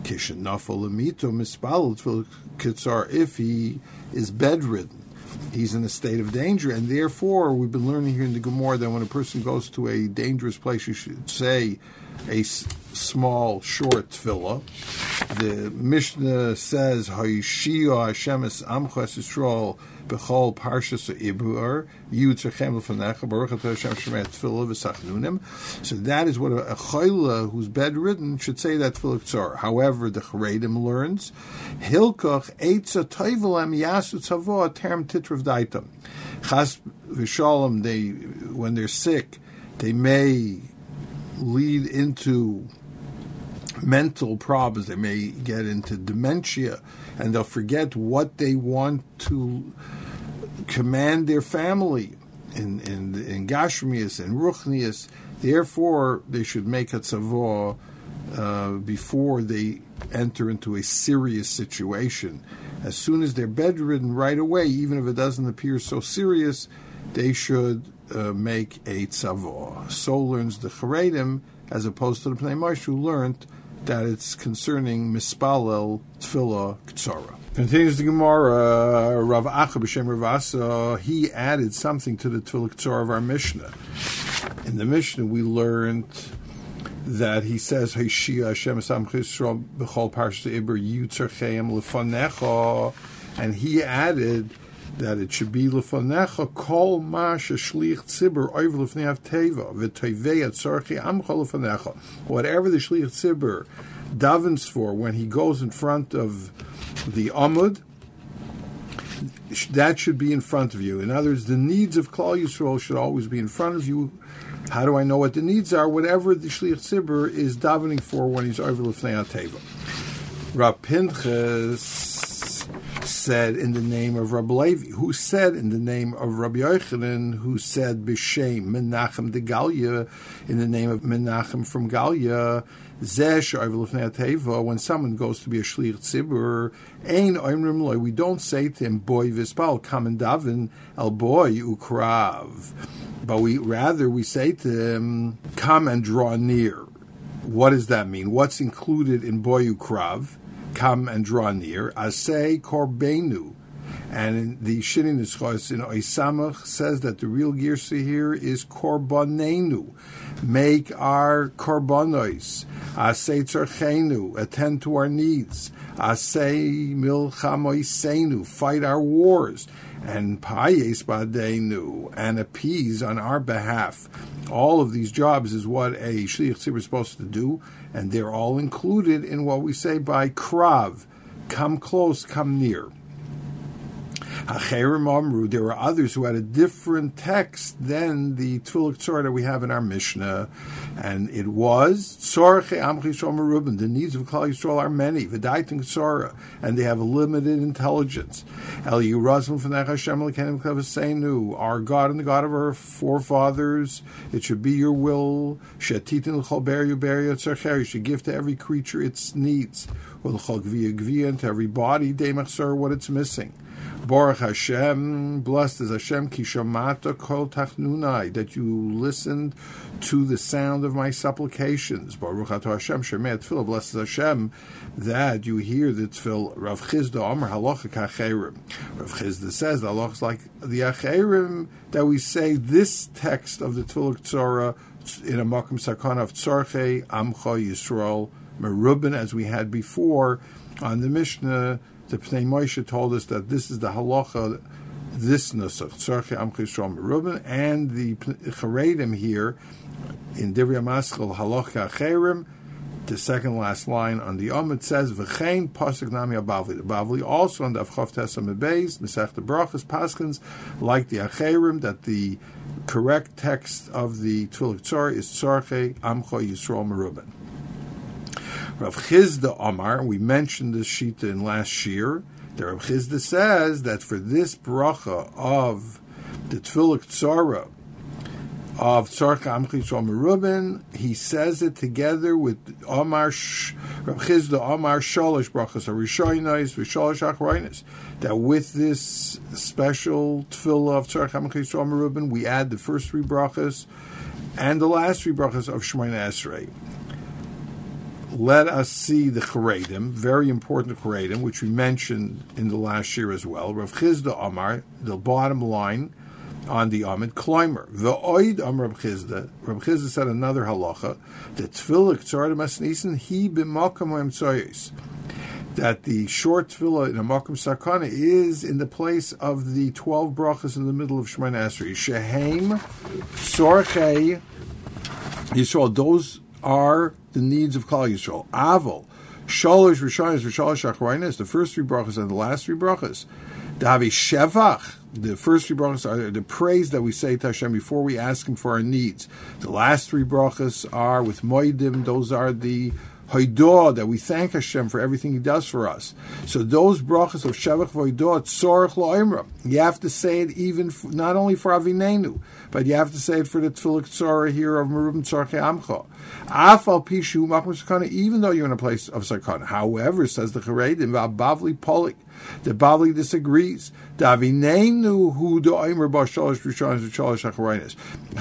S1: if he is bedridden, he's in a state of danger, and therefore we've been learning here in the Gemara that when a person goes to a dangerous place, you should say a small, short tefillah. The Mishnah says, "Hayishia Hashemes Amcha Yisrael b'chol parshas Ibur Yitzchem l'fanecha Baruch Atah Hashem Shemet Tefillah v'Sachnunim." So that is what a chayla who's bedridden should say that tefillah tzar. However, the Charedim learns Hilkach Eitza Toivelem Yasu Tzavah Term Titrav Daitam. Chas v'Shalom, they when they're sick, they may lead into mental problems. They may get into dementia, and they'll forget what they want to command their family in Gashmias and Ruchnias. Therefore, they should make a tzavah before they enter into a serious situation. As soon as they're bedridden, right away, even if it doesn't appear so serious, they should make a tzavah. So learns the Charedim, as opposed to the Pnei Moshe, who learned that it's concerning mispalel tefillah ktsara. Continues the Gemara, Rav Acha b'Shem Rav Asa, he added something to the tefillah ktsara of our Mishnah. In the Mishnah, we learned that he says, Hayshia Hashem Samch Yisrael b'chol parshas Ibur Yitzarcheim lefanecha, and he added that it should be lefanecha kol ma sheshlich tzibur oiv lefnei teva v'toivei atzarchi amcha lefanecha. Whatever the shlich tzibur davens for when he goes in front of the amud, that should be in front of you. In other words, the needs of Klal Yisrael should always be in front of you. How do I know what the needs are? Whatever the shlich tzibur is davening for when he's over lefnei teva. Rab Pinchas said in the name of Rabbi Levi, who said in the name of Rabbi Yochanan, who said B'Shem Menachem de Galia, in the name of Menachem from Galia, when someone goes to be a shlich tzibur, ein oimrim loy, we don't say to him, boy vispal, come and daven, el boy ukrav, but we say to him, come and draw near. What does that mean? What's included in boy ukrav? Come and draw near. Asay korbenu. And in the Shinin Nischos in Oisamach says that the real girsa here is korbanenu. Make our korbanos. Asay tzarchenu. Attend to our needs. Asay milchamoisenu. Fight our wars. And payes badenu. And appease on our behalf. All of these jobs is what a shliach tzibur is supposed to do, and they're all included in what we say by krav, come close, come near. Hacherim Amru, there were others who had a different text than the tefillah tzor that we have in our Mishnah, and it was tzorche amchi Yisrael merubin. The needs of Klal Yisrael are many, v'daitin tzora, and they have a limited intelligence. El Yurazim v'nech Hashem l'kenim kavasenu, our God and the God of our forefathers. It should be your will. Shetitin l'chol beria beria tzorcher. You should give to every creature its needs. L'chol gvia gvia, and to every body demachsor what it's missing. Baruch Hashem, blessed is Hashem, ki shamata kol tachnunai, that you listened to the sound of my supplications. Baruch Atah Hashem, shemei tefillah, blessed is Hashem, that you hear the tefillah. Rav Chizda Amar halacha k'acherim. Rav Chizda says the halacha is like the acherim that we say this text of the tefillah tzora in a makom sakana of tzorchei amcha Yisrael merubin, as we had before on the Mishnah. The Pnei Moshe told us that this is the halacha, this nusach, tzarchei amcha Yisrael merubin, and the Charedim here in Divrei Maschil halacha acherim The second last line on the Amud says, V'chein pasuk nami abavli. The Bavli also on the Avchav Tesam Beis, Masechta Brachos, Paskins, like the Acherim, that the correct text of the Tfilah Tzor is Tzorchei Amcho Yisrael Merubin. Rav Chizda Amar, we mentioned this shita in last year. The Rav Chizda says that for this bracha of the Tfilah Tzorah, of Tzorchei Amcho Yisrael Merubin, he says it together with Amar Rav Chizda Amar Sholosh Brachos Arishonos V'Sholosh Achronos. That with this special tefillah of Tzorchei Amcho Yisrael Merubin, we add the first three brachos and the last three brachos of Shemoneh Esrei. Let us see the Charedim, very important Charedim, which we mentioned in the last year as well. Rav Chizda Amar, the bottom line on the Amid, Kleimer. V'oid Amar Rav Chizda. Rav Chizda said another halacha, that Tfilah Ktzarim Asnisen, he b'makam ha'emtsoyos. That the short tefillah in a makam sakana is in the place of the 12 brachas in the middle of Shemoneh Esrei. Shehem, Tzorchei Yisrael, those are the needs of Klal Yisrael. Avol, Shalosh Rishonos V'Shalosh Achronos, the first three brachas and the last three brachas. Davi Shevach, the first three brachas are the praise that we say to Hashem before we ask Him for our needs. The last three brachas are with Moedim, those are the Hoidah, that we thank Hashem for everything He does for us. So those brachas of Shevach V'Hoidah, Tzorach Lo'imra, you have to say it even not only for Avinenu, but you have to say it for the Tfilah Tzorah here of Merubim Tzorchei Amcho. Afal Pishu Makom Sakana, even though you're in a place of Sakana. However, says the Charedim, Bavli Polik, the Bavli disagrees. Davinenu hu do'imer b'shalosh rishonos v'shalosh achronos.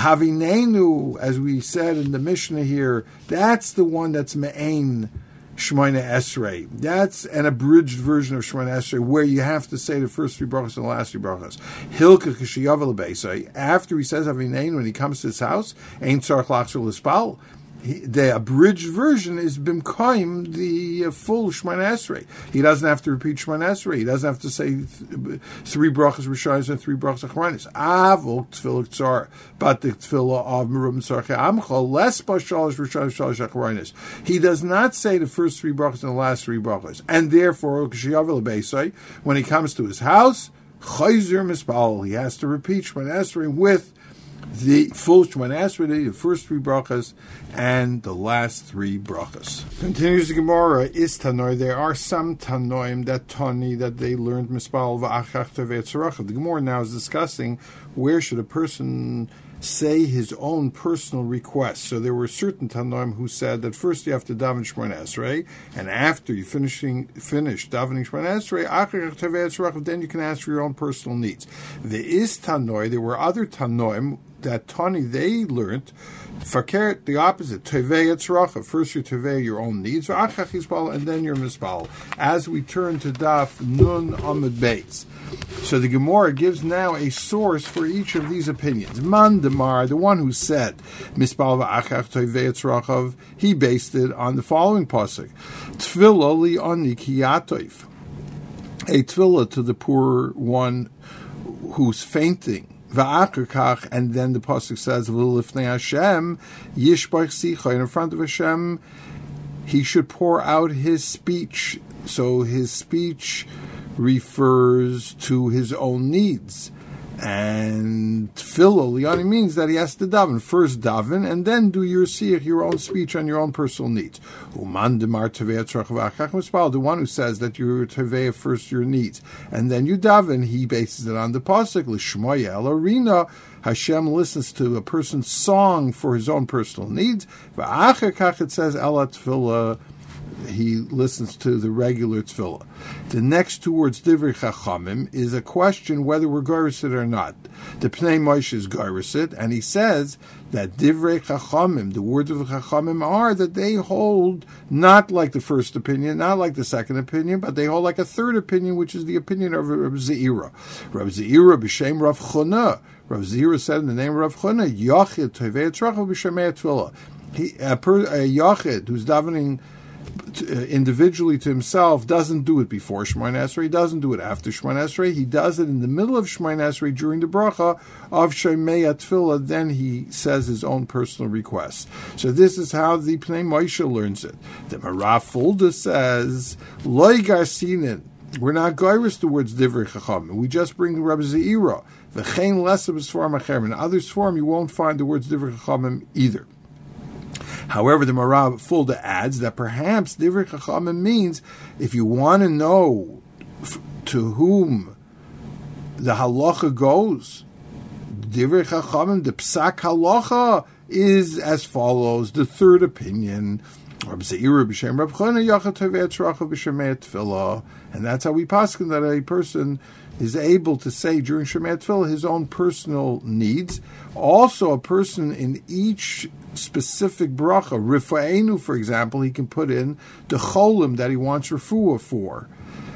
S1: Havinenu, as we said in the Mishnah here, that's the one that's me'ain Shemoneh Esrei. That's an abridged version of Shemoneh Esrei, where you have to say the first three brachos and the last three brachos. Hilka k'shiyavel b'eisai. After he says Havinein, when he comes to his house, ein tzarich lachzor l'spal. The abridged version is bimkoim the full Shemoneh Esrei. He doesn't have to repeat Shemoneh Esrei. He doesn't have to say three brachas rishonos and three brachas achronos. Avol tefillah tzar, but the tefillah of Merubim Tzorchei Amcho less b'shalosh rishonos shalosh achronos. He does not say the first three brachas and the last three brachas, and therefore k'shiyavel b'eisai, when he comes to his house, chayzer mispal, he has to repeat Shemoneh Esrei with the full Shemoneh Esrei, the first three brachas, and the last three brachas. Continues the Gemara, is Tanoi, there are some Tanoim that Tani, that they learned Mispal v'achach tevei tzaracha. The Gemara now is discussing where should a person say his own personal request. So there were certain Tanoim who said that first you have to daven Shemoneh Esrei, and after you finish davening Shemoneh Esrei, achach tevei tzaracha, then you can ask for your own personal needs. There is Tanoi, there were other Tanoim that Tani, they learned fakert, the opposite, tevei etzracha. First you tevei your own needs, v'achach yispal, and then your mispal. As we turn to Daf Nun Amud Beis, so the Gemara gives now a source for each of these opinions. Man Demar, the one who said mispal v'achach tevei etzrachav, he based it on the following pasuk: Tefillah li ani ki yatoif, a tefillah to the poor one who's fainting. And then the pasuk says, "V'lifnei Hashem yishbach sicha." In front of Hashem, he should pour out his speech. So his speech refers to his own needs. And tefillah liani means that he has to daven. First daven, and then do your siach, your own speech on your own personal needs. Uman demar tevei tzarach v'achach mispal, the one who says that you tevei first your needs, and then you daven, he bases it on the pasuk, l'shmoya el arina, Hashem listens to a person's song for his own personal needs. V'achar kach, it says, ela tefillah, he listens to the regular tefillah. The next two words, divrei chachamim, is a question whether we're garisid or not. The Pnei Moshe is garisid, and he says that divrei chachamim, the words of the chachamim are that they hold not like the first opinion, not like the second opinion, but they hold like a third opinion, which is the opinion of Rav Zeira. Rav Zeira b'shem Rav Chuna. Rav Zeira said in the name of Rav Chuna, Yachid tevei tzracha b'shemei tefillah. A Yachid who's davening individually to himself, doesn't do it before Shemoneh Esrei, he doesn't do it after Shemoneh Esrei, he does it in the middle of Shemoneh Esrei during the bracha of Shemei Tefillah, then he says his own personal request. So this is how the Pnei Moshe learns it. The Marav Fulda says, Loi Garsinin, we're not gairis the words Divrei Chacham, we just bring the Rabbi Zeira. V'chein less of his form acherim. In others' form, you won't find the words Divrei Chachamim either. However, the Marav Fulda adds that perhaps Divrei Chachamim means if you want to know to whom the halacha goes, Divrei Chachamim, the psak halacha, is as follows: the third opinion. And that's how we paskin that a person is able to say during Shemei Tefillah his own personal needs. Also, a person in each specific bracha, Rifa'enu, for example, he can put in the cholim that he wants refuah for.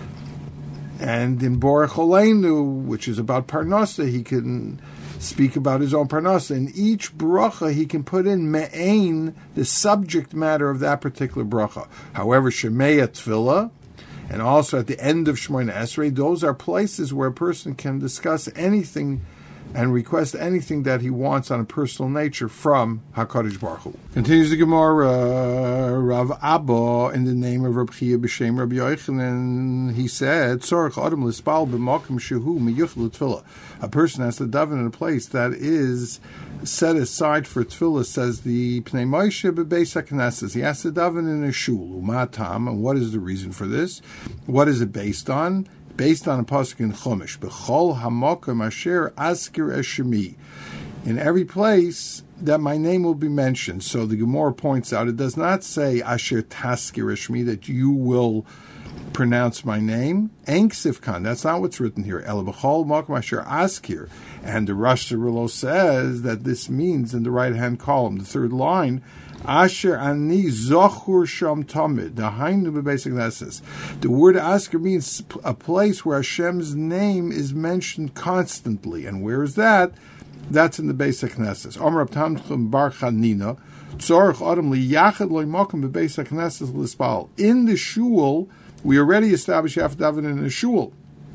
S1: And in Borech Oleinu, which is about Parnasa, he can speak about his own Parnasa. In each bracha, he can put in me'ain, the subject matter of that particular bracha. However, Shemei Tefillah, and also at the end of Shemoneh Esrei, those are places where a person can discuss anything and request anything that he wants on a personal nature from HaKadosh Baruch Hu. Continues the Gemara, Rav Abba, in the name of Reb Chia b'Shem Rabbi Yochanan, he said, Tzorech Adam Lispal b'Makom Shehu Miyuchel Tefillah. A person has to daven in a place that is set aside for tefillah, says the Pnei Moshe b'Beis HaKnesses. He has to daven in a shul, umatam, and what is the reason for this? What is it based on? Based on a pasuk in Chumash, B'chol hamakom asher askir eshemi. In every place that my name will be mentioned. So the Gemara points out, it does not say asher taskir eshemi, that you will pronounce my name. Ein ksivkan, that's not what's written here. El b'chol hamakom asher askir. And the Rosh Hashanah says that this means in the right-hand column, the third line, Asher ani zochur sham tamid. The basic lesson. The word asker means a place where Hashem's name is mentioned constantly. And where is that? That's in the basic Knesses. Amar Tamchum Bar Chanina. Tzorech Adam liyachad loymakom b'Beis HaKnesses lispal. In the shul, we already established you have to daven in a shul.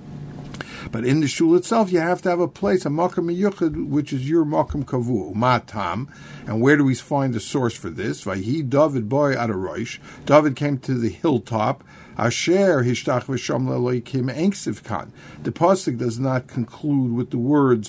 S1: But in the shul itself, you have to have a place, a makom miyuchad, which is your makom kavu, matam. And where do we find the source for this? Vayhi David boy Adarosh. David came to the hilltop. Asher hishtach v'sham leloikim enksivkan. The pasuk does not conclude with the words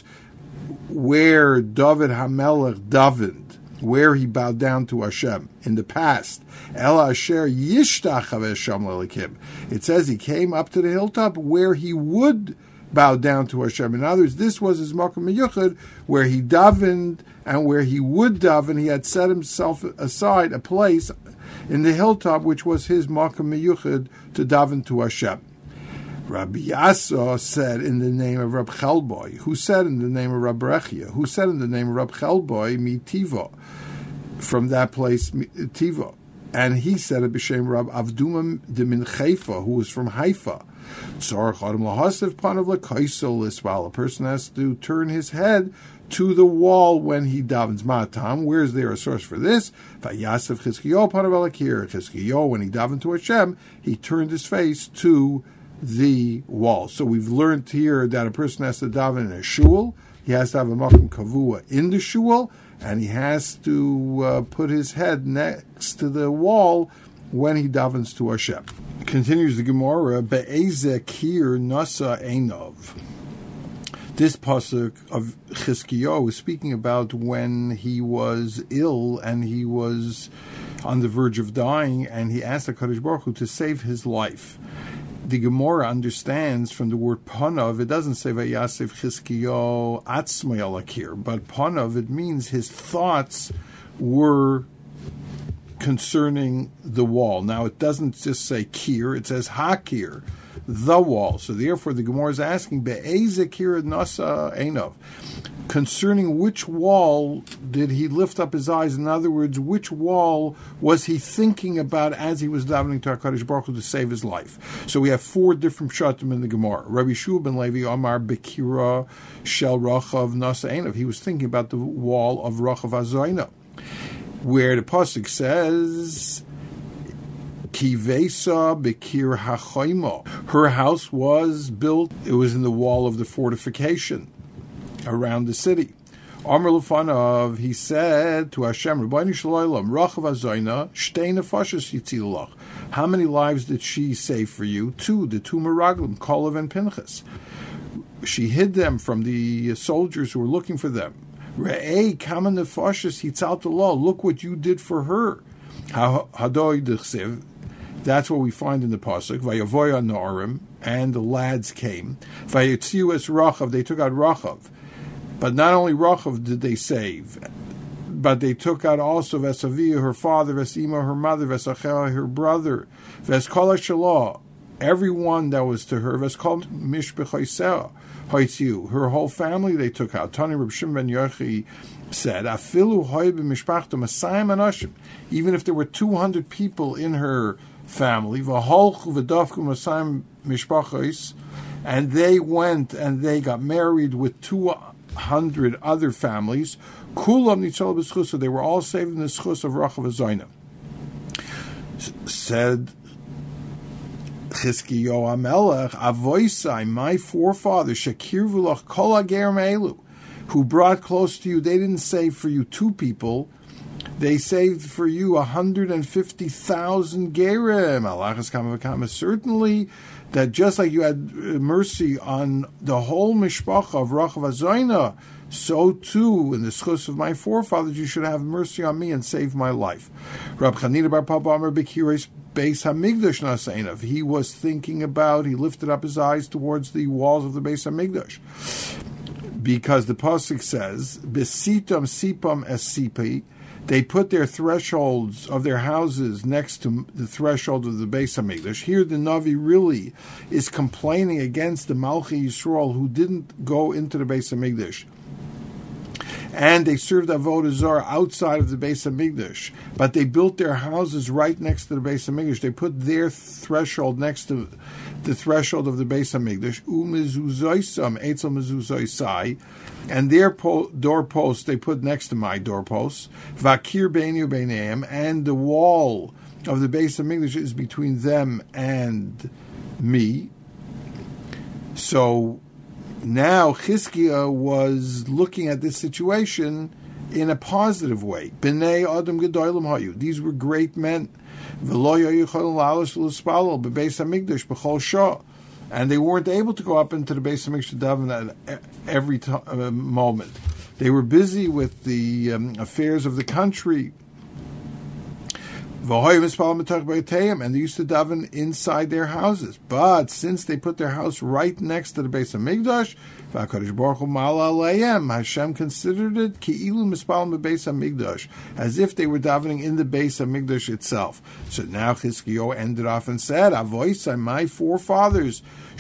S1: where David Hamelech davened, where he bowed down to Hashem in the past. El Asher yishtach v'sham leloikim. It says he came up to the hilltop where he would bow down to Hashem. In other words, this was his makom miyuchad, where he davened and where he would daven. He had set himself aside a place in the hilltop, which was his makom miyuchad to daven to Hashem. Rabbi Yasa said in the name of Rab Chelboy, who said in the name of Rab Rechia, who said in the name of Rab Chelboy, mi Tiva, from that place, Tiva. And he said it b'shem Rab Avduma de Min Haifa, who was from Haifa. A person has to turn his head to the wall when he davens matam. Where is there a source for this? Chizkiyo, when he davened to Hashem, he turned his face to the wall. So we've learned here that a person has to daven in a shul. He has to have a makom kavua in the shul, and he has to put his head next to the wall when he davens to Hashem. Continues the Gemara, Be'ezeh kir nasa einov. This pasuk of Chizkiyo is speaking about when he was ill and he was on the verge of dying, and he asked HaKadosh Baruch Hu to save his life. The Gemara understands from the word panav, it doesn't say Vayasev Chizkiyo atzmei al akir, but panav, it means his thoughts were concerning the wall. Now, it doesn't just say kir, it says hakir, the wall. So therefore, the Gemara is asking, Be'ezeh kir nasa einov, concerning which wall did he lift up his eyes? In other words, which wall was he thinking about as he was davening to HaKadosh Baruch Hu to save his life? So we have four different pshatim in the Gemara. Rabbi Shua ben Levi Amar Bekira Shel Rachav Nasa Einov. He was thinking about the wall of Rachav Azoina, where the pasuk says, Kivesa Bekir HaChoimo. Her house was built, it was in the wall of the fortification around the city. Amr Lufanov, he said to Hashem, Rabbeinu Shalom, Rachav Azoina, Shtei Nefashos Yitzilach. How many lives did she save for you? 2, the 2 Meraglim, Kolav and Pinchas. She hid them from the soldiers who were looking for them. Re'ei Kama Nefashos Yitzaltallah, look what you did for her. Hadoi Dechsev, that's what we find in the pasuk. Vayavoya Norim, and the lads came. Vayetziu es Rachav, they took out Rachav. But not only Rachav did they save, but they took out also Vesavia, her father, Vesima, her mother, Vesachel, her brother, Veskol Shalah, everyone that was to her, Veskol Mishbechoiseh, Hoitziu, her whole family they took out. Tani Reb Shimon ben Yochi said, Afilu hoy b'mishpachto masayim anashim, even if there were 200 people in her family, v'holchu v'dafku masayim mishpachos, and they went and they got married with 200 other families, kulam nitzal b'schus, they were all saved in the schus of Rachav Azoina. Said Chizkiyahu HaMelech, Avoisai, my forefathers, Shakir v'lach kol hager me'elu, who brought close to you, they didn't save for you 2 people, they saved for you 150,000 gerim. Alachas kama v'kama. Certainly, that just like you had mercy on the whole mishpacha of Rachav Azoina, so too in the schus of my forefathers you should have mercy on me and save my life. Rab Chanina bar Papa Amar Bekiris Beis Hamikdash Naseinav. He was thinking about, he lifted up his eyes towards the walls of the Beis Hamikdash, because the pasuk says, "Besitam sipam es sipi." They put their thresholds of their houses next to the threshold of the Beis Hamikdash. Here, the Navi really is complaining against the Malchi Yisrael who didn't go into the Beis Hamikdash, and they served Avodah Zarah outside of the Beis Hamikdash, but they built their houses right next to the Beis Hamikdash. They put their threshold next to the threshold of the Beis Hamikdash, u'mezuzoisam etzel mezuzoisai, and their doorposts they put next to my doorposts, vakir beinu beineim, and the wall of the Beis Hamikdash is between them and me. So now Chizkiah was looking at this situation in a positive way. B'nei Adam Gedolim Hayu. These were great men. And they weren't able to go up into the Beis Hamikdash daven at every moment. They were busy with the affairs of the country. And they used to daven inside their houses. But since they put their house right next to the Beis Hamikdash, Hashem considered it as if they were davening in the Beis Hamikdash itself. So now Chizkiyahu ended off and said, Avoisai, my forefathers,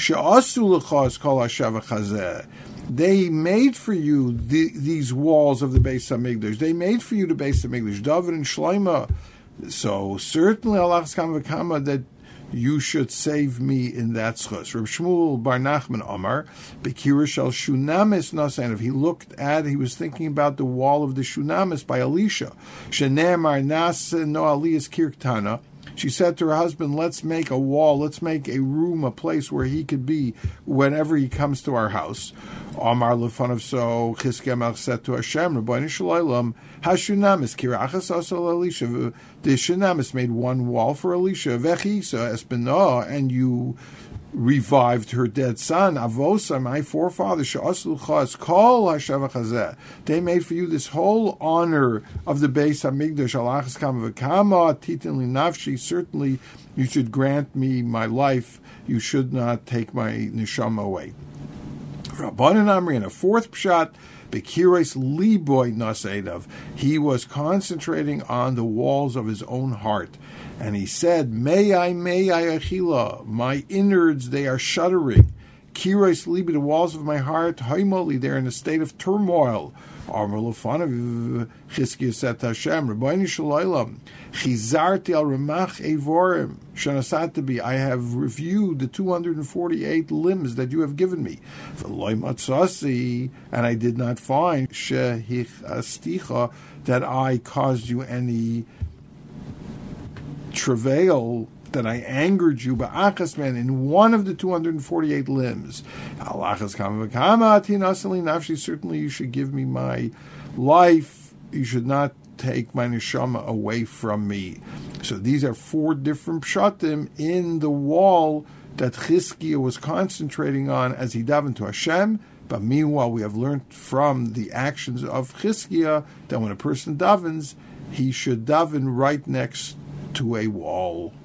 S1: they made for you these walls of the Beis Hamikdash. They made for you the Beis Hamikdash, David and Shlomo. So certainly Allah Kama that you should save me in that schus. Reb Shmuel Bar Nachman Omar, Bekira Shel Shunamis Nasainav. He was thinking about the wall of the Shunamis by Elisha. Shenemar Nas No Aliyas Kirktana. She said to her husband, let's make a wall, let's make a room, a place where he could be whenever he comes to our house. Amar Lefanov, so Chizkiah Melech said to Hashem, Rabbeinu Shalom, Hashunamis Kirachas Asal Elisha. The Shunamis made one wall for Elisha, Vechisa Espino, and you revived her dead son, Avosa, my forefathers, Sha'asluchas, Kol Hashavach Hazeh. They made for you this whole honor of the Beis Hamikdash, Alachas Kama V'Kama, Titin Li Nafshi, certainly you should grant me my life, you should not take my neshama away. Rabbanan Amri, and a fourth pshat, Bekiris Liboy Nasedav, he was concentrating on the walls of his own heart. And he said, May I achila, my innards, they are shuddering. Kiros libi, the walls of my heart, haimoli, they're in a state of turmoil. Amar Lefanav, Chizkiah said to Hashem, Rabbeinu Shalom, Chizarti al Ramach Evorim, Shanasatabi, I have reviewed the 248 limbs that you have given me. V'loi matzasi, and I did not find, Shehich Asticha, that I caused you any travail, that I angered you, ba'achas man, in one of the 248 limbs. Alachas kama v'kama atinasali nafshi, certainly you should give me my life. You should not take my neshama away from me. So these are 4 different pshatim in the wall that Chizkiah was concentrating on as he davened to Hashem. But meanwhile, we have learned from the actions of Chizkiah that when a person davens, he should daven right next to a wall.